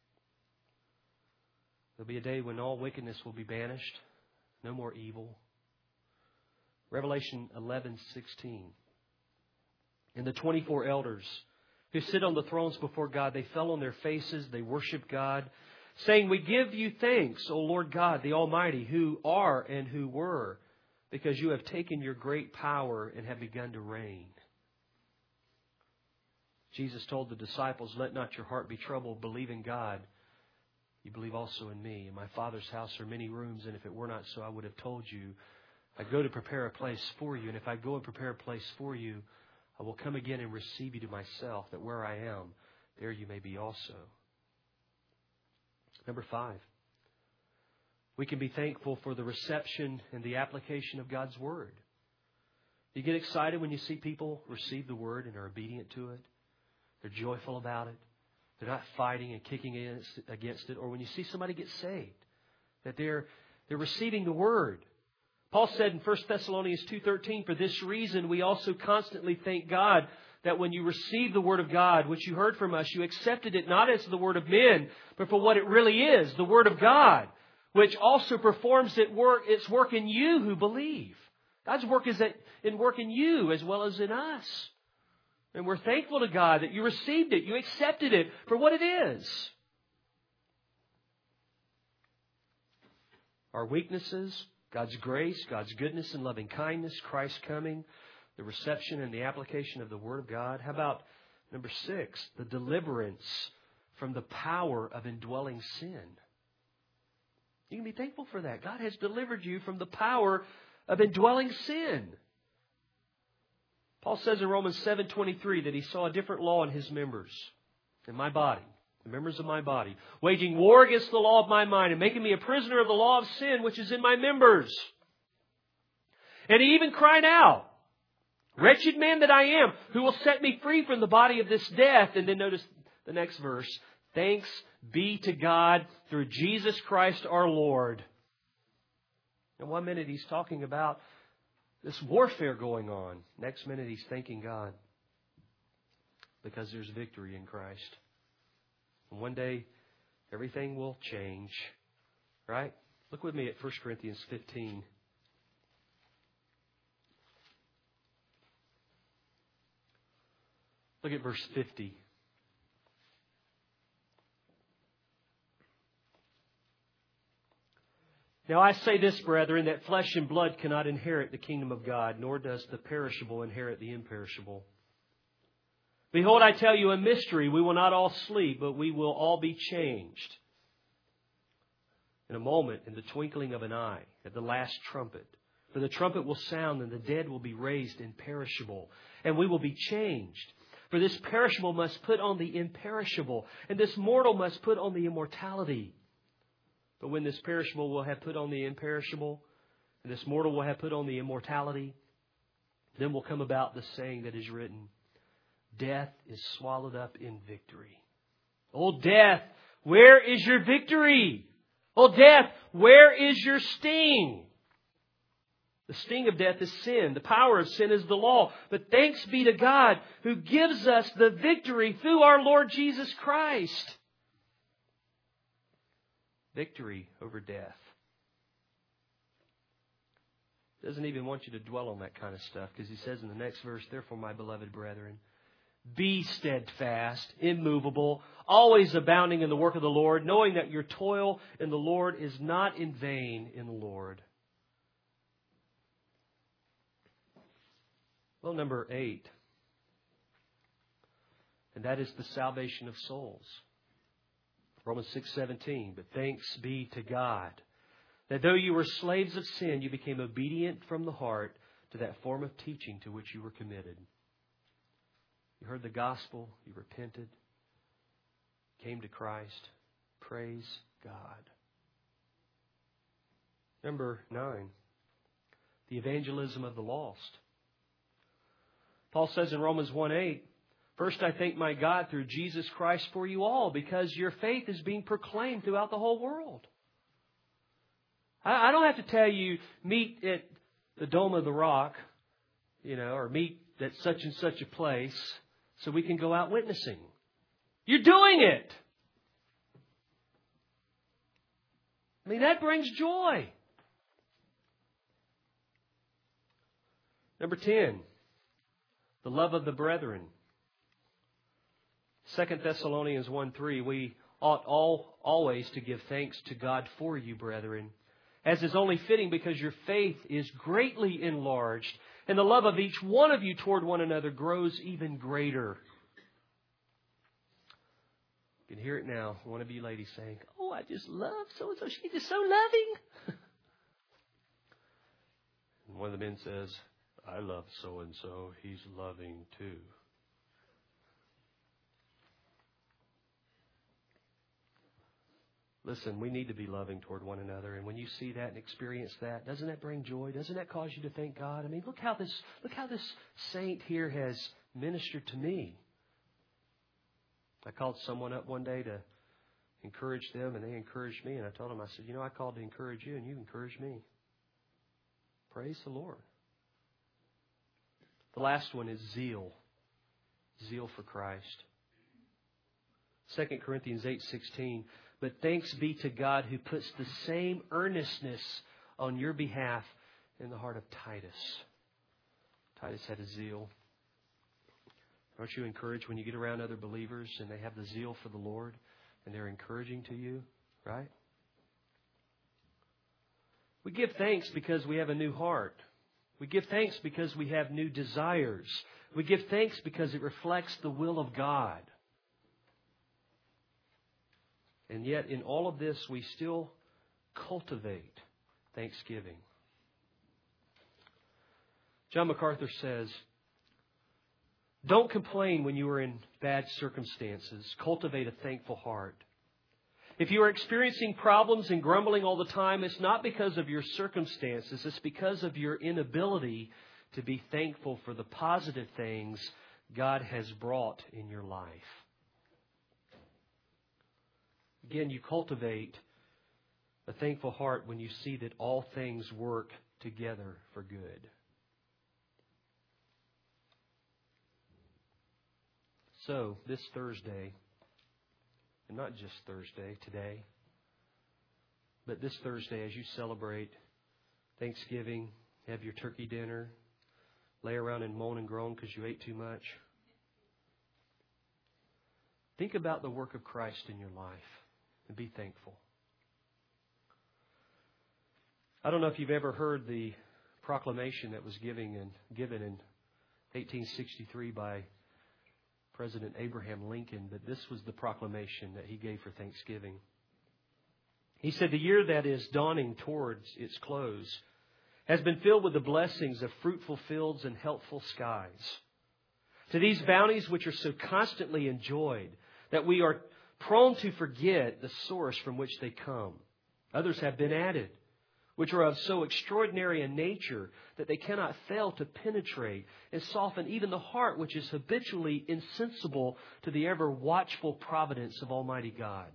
There'll be a day when all wickedness will be banished. No more evil. Revelation 11:16. And the 24 elders who sit on the thrones before God, they fell on their faces, they worshiped God, saying, We give you thanks, O Lord God, the Almighty, who are and who were, because you have taken your great power and have begun to reign. Jesus told the disciples, Let not your heart be troubled, believe in God. You believe also in me. In my Father's house are many rooms, and if it were not so, I would have told you. I go to prepare a place for you, and if I go and prepare a place for you, I will come again and receive you to myself, that where I am, there you may be also. Number 5, we can be thankful for the reception and the application of God's Word. You get excited when you see people receive the Word and are obedient to it. They're joyful about it. They're not fighting and kicking against it. Or when you see somebody get saved, that they're receiving the Word. Paul said in 1 Thessalonians 2:13, For this reason we also constantly thank God that when you received the Word of God, which you heard from us, you accepted it not as the Word of men, but for what it really is, the Word of God, which also performs its work in you who believe. God's work is in work in you as well as in us. And we're thankful to God that you received it, you accepted it for what it is. our weaknesses, God's grace, God's goodness and loving kindness, Christ's coming, the reception and the application of the Word of God. How about number 6, the deliverance from the power of indwelling sin? You can be thankful for that. God has delivered you from the power of indwelling sin. Paul says in Romans 7:23 that he saw a different law in his members, in my body, the members of my body, waging war against the law of my mind and making me a prisoner of the law of sin which is in my members. And he even cried out, wretched man that I am, who will set me free from the body of this death? And then notice the next verse. Thanks be to God through Jesus Christ our Lord. In 1 minute he's talking about this warfare going on. Next minute he's thanking God because there's victory in Christ. And one day everything will change. Right? Look with me at 1 Corinthians 15. Look at verse 50. Now I say this, brethren, that flesh and blood cannot inherit the kingdom of God, nor does the perishable inherit the imperishable. Behold, I tell you a mystery. We will not all sleep, but we will all be changed. In a moment, in the twinkling of an eye, at the last trumpet. For the trumpet will sound, and the dead will be raised imperishable, and we will be changed. For this perishable must put on the imperishable, and this mortal must put on the immortality. But when this perishable will have put on the imperishable, and this mortal will have put on the immortality, then will come about the saying that is written, death is swallowed up in victory. O death, where is your victory? O death, where is your sting? The sting of death is sin. The power of sin is the law. But thanks be to God who gives us the victory through our Lord Jesus Christ. Victory over death. Doesn't even want you to dwell on that kind of stuff because he says in the next verse, therefore, my beloved brethren, be steadfast, immovable, always abounding in the work of the Lord, knowing that your toil in the Lord is not in vain in the Lord. Well, number 8, and that is the salvation of souls. Romans 6:17, but thanks be to God, that though you were slaves of sin, you became obedient from the heart to that form of teaching to which you were committed. You heard the gospel, you repented, came to Christ. Praise God. Number 9, the evangelism of the lost. Paul says in Romans 1:8, first I thank my God through Jesus Christ for you all, because your faith is being proclaimed throughout the whole world. I don't have to tell you, meet at the Dome of the Rock, or meet at such and such a place so we can go out witnessing. You're doing it. I mean, that brings joy. Number 10, the love of the brethren. 2 Thessalonians 1:3, we ought always to give thanks to God for you, brethren, as is only fitting because your faith is greatly enlarged, and the love of each one of you toward one another grows even greater. You can hear it now. One of you ladies saying, oh, I just love so-and-so. She's just so loving. And one of the men says, I love so-and-so. He's loving too. Listen, we need to be loving toward one another. And when you see that and experience that, doesn't that bring joy? Doesn't that cause you to thank God? I mean, look how this saint here has ministered to me. I called someone up one day to encourage them, and they encouraged me. And I told them, I said, I called to encourage you, and you encouraged me. Praise the Lord. The last one is zeal. Zeal for Christ. 2 Corinthians 8:16. But thanks be to God who puts the same earnestness on your behalf in the heart of Titus. Titus had a zeal. Aren't you encouraged when you get around other believers and they have the zeal for the Lord and they're encouraging to you, right? We give thanks because we have a new heart. We give thanks because we have new desires. We give thanks because it reflects the will of God. And yet, in all of this, we still cultivate thanksgiving. John MacArthur says, "Don't complain when you are in bad circumstances. Cultivate a thankful heart. If you are experiencing problems and grumbling all the time, it's not because of your circumstances. It's because of your inability to be thankful for the positive things God has brought in your life." Again, you cultivate a thankful heart when you see that all things work together for good. So, this Thursday, and not just Thursday, today, but this Thursday as you celebrate Thanksgiving, have your turkey dinner, lay around and moan and groan because you ate too much, think about the work of Christ in your life and be thankful. I don't know if you've ever heard the proclamation that was given in 1863 by President Abraham Lincoln, but this was the proclamation that he gave for Thanksgiving. He said, "The year that is dawning towards its close has been filled with the blessings of fruitful fields and healthful skies. To these bounties which are so constantly enjoyed that we are prone to forget the source from which they come, others have been added, which are of so extraordinary a nature that they cannot fail to penetrate and soften even the heart which is habitually insensible to the ever watchful providence of Almighty God.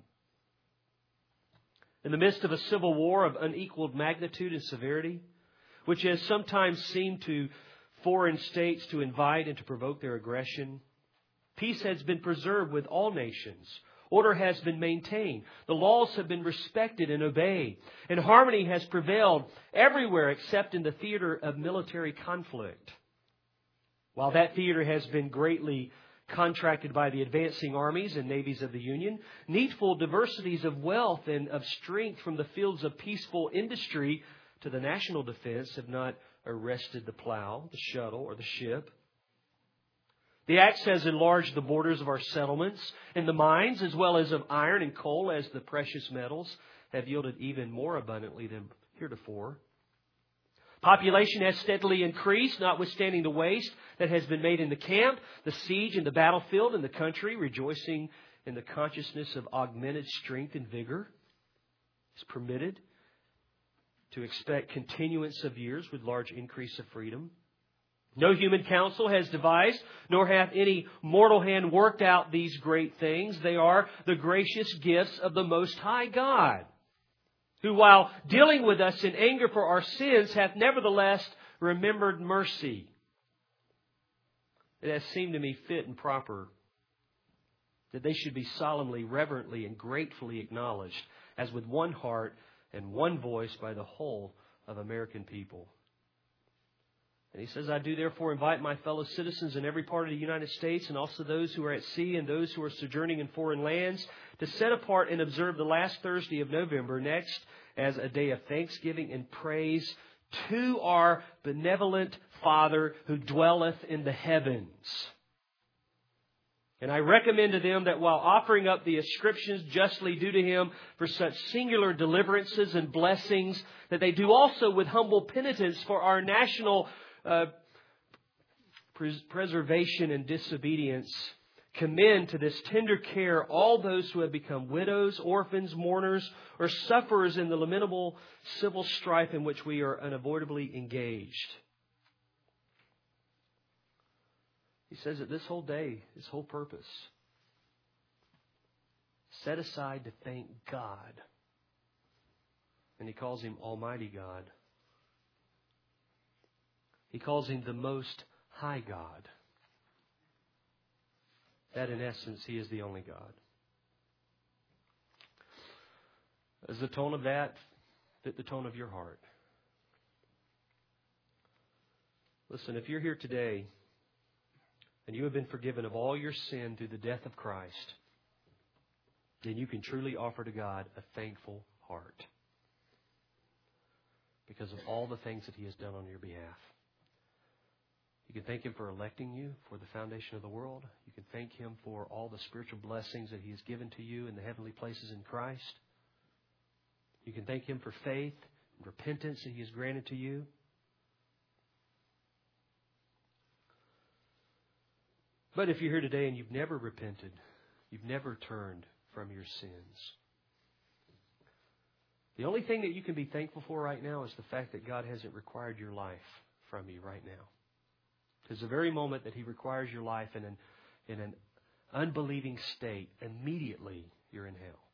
In the midst of a civil war of unequaled magnitude and severity, which has sometimes seemed to foreign states to invite and to provoke their aggression, peace has been preserved with all nations. Order has been maintained. The laws have been respected and obeyed. And harmony has prevailed everywhere except in the theater of military conflict. While that theater has been greatly contracted by the advancing armies and navies of the Union, needful diversities of wealth and of strength from the fields of peaceful industry to the national defense have not arrested the plow, the shuttle, or the ship. The axe has enlarged the borders of our settlements, and the mines, as well as of iron and coal, as the precious metals, have yielded even more abundantly than heretofore. Population has steadily increased, notwithstanding the waste that has been made in the camp, the siege, and the battlefield, and the country, rejoicing in the consciousness of augmented strength and vigor, is permitted to expect continuance of years with large increase of freedom. No human counsel has devised, nor hath any mortal hand worked out these great things. They are the gracious gifts of the Most High God, who, while dealing with us in anger for our sins, hath nevertheless remembered mercy. It has seemed to me fit and proper that they should be solemnly, reverently, and gratefully acknowledged as with one heart and one voice by the whole of American people." And he says, "I do therefore invite my fellow citizens in every part of the United States, and also those who are at sea and those who are sojourning in foreign lands, to set apart and observe the last Thursday of November next as a day of thanksgiving and praise to our benevolent Father who dwelleth in the heavens. And I recommend to them that while offering up the ascriptions justly due to Him for such singular deliverances and blessings, that they do also with humble penitence for our national preservation and disobedience, commend to this tender care all those who have become widows, orphans, mourners, or sufferers in the lamentable civil strife in which we are unavoidably engaged." He says that this whole day, His whole purpose, set aside to thank God. And He calls Him Almighty God. He calls Him the Most High God. That in essence, He is the only God. Does the tone of that fit the tone of your heart? Listen, if you're here today and you have been forgiven of all your sin through the death of Christ, then you can truly offer to God a thankful heart. because of all the things that He has done on your behalf. You can thank Him for electing you for the foundation of the world. You can thank Him for all the spiritual blessings that He has given to you in the heavenly places in Christ. You can thank Him for faith and repentance that He has granted to you. But if you're here today and you've never repented, you've never turned from your sins, the only thing that you can be thankful for right now is the fact that God hasn't required your life from you right now. Because the very moment that He requires your life in an unbelieving state, immediately you're in hell.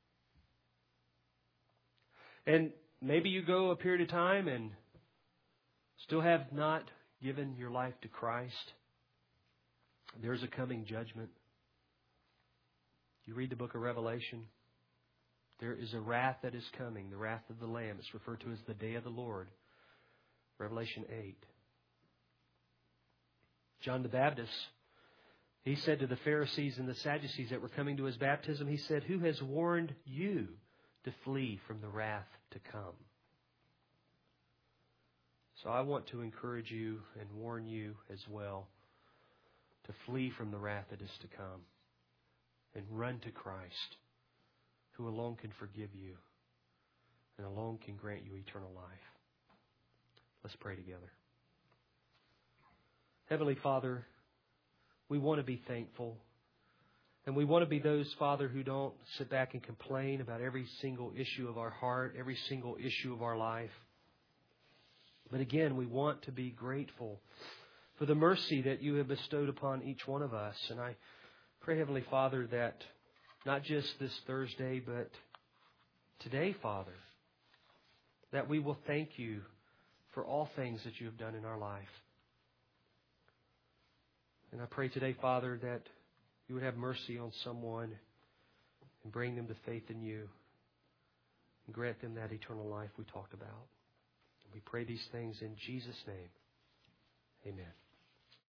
And maybe you go a period of time and still have not given your life to Christ. There's a coming judgment. You read the book of Revelation. There is a wrath that is coming, the wrath of the Lamb. It's referred to as the day of the Lord. Revelation 8. John the Baptist, he said to the Pharisees and the Sadducees that were coming to his baptism, he said, "Who has warned you to flee from the wrath to come?" So I want to encourage you and warn you as well to flee from the wrath that is to come and run to Christ, who alone can forgive you and alone can grant you eternal life. Let's pray together. Heavenly Father, we want to be thankful. And we want to be those, Father, who don't sit back and complain about every single issue of our heart, every single issue of our life. But again, we want to be grateful for the mercy that You have bestowed upon each one of us. And I pray, Heavenly Father, that not just this Thursday, but today, Father, that we will thank You for all things that You have done in our life. And I pray today, Father, that You would have mercy on someone and bring them to faith in You and grant them that eternal life we talked about. And we pray these things in Jesus' name. Amen.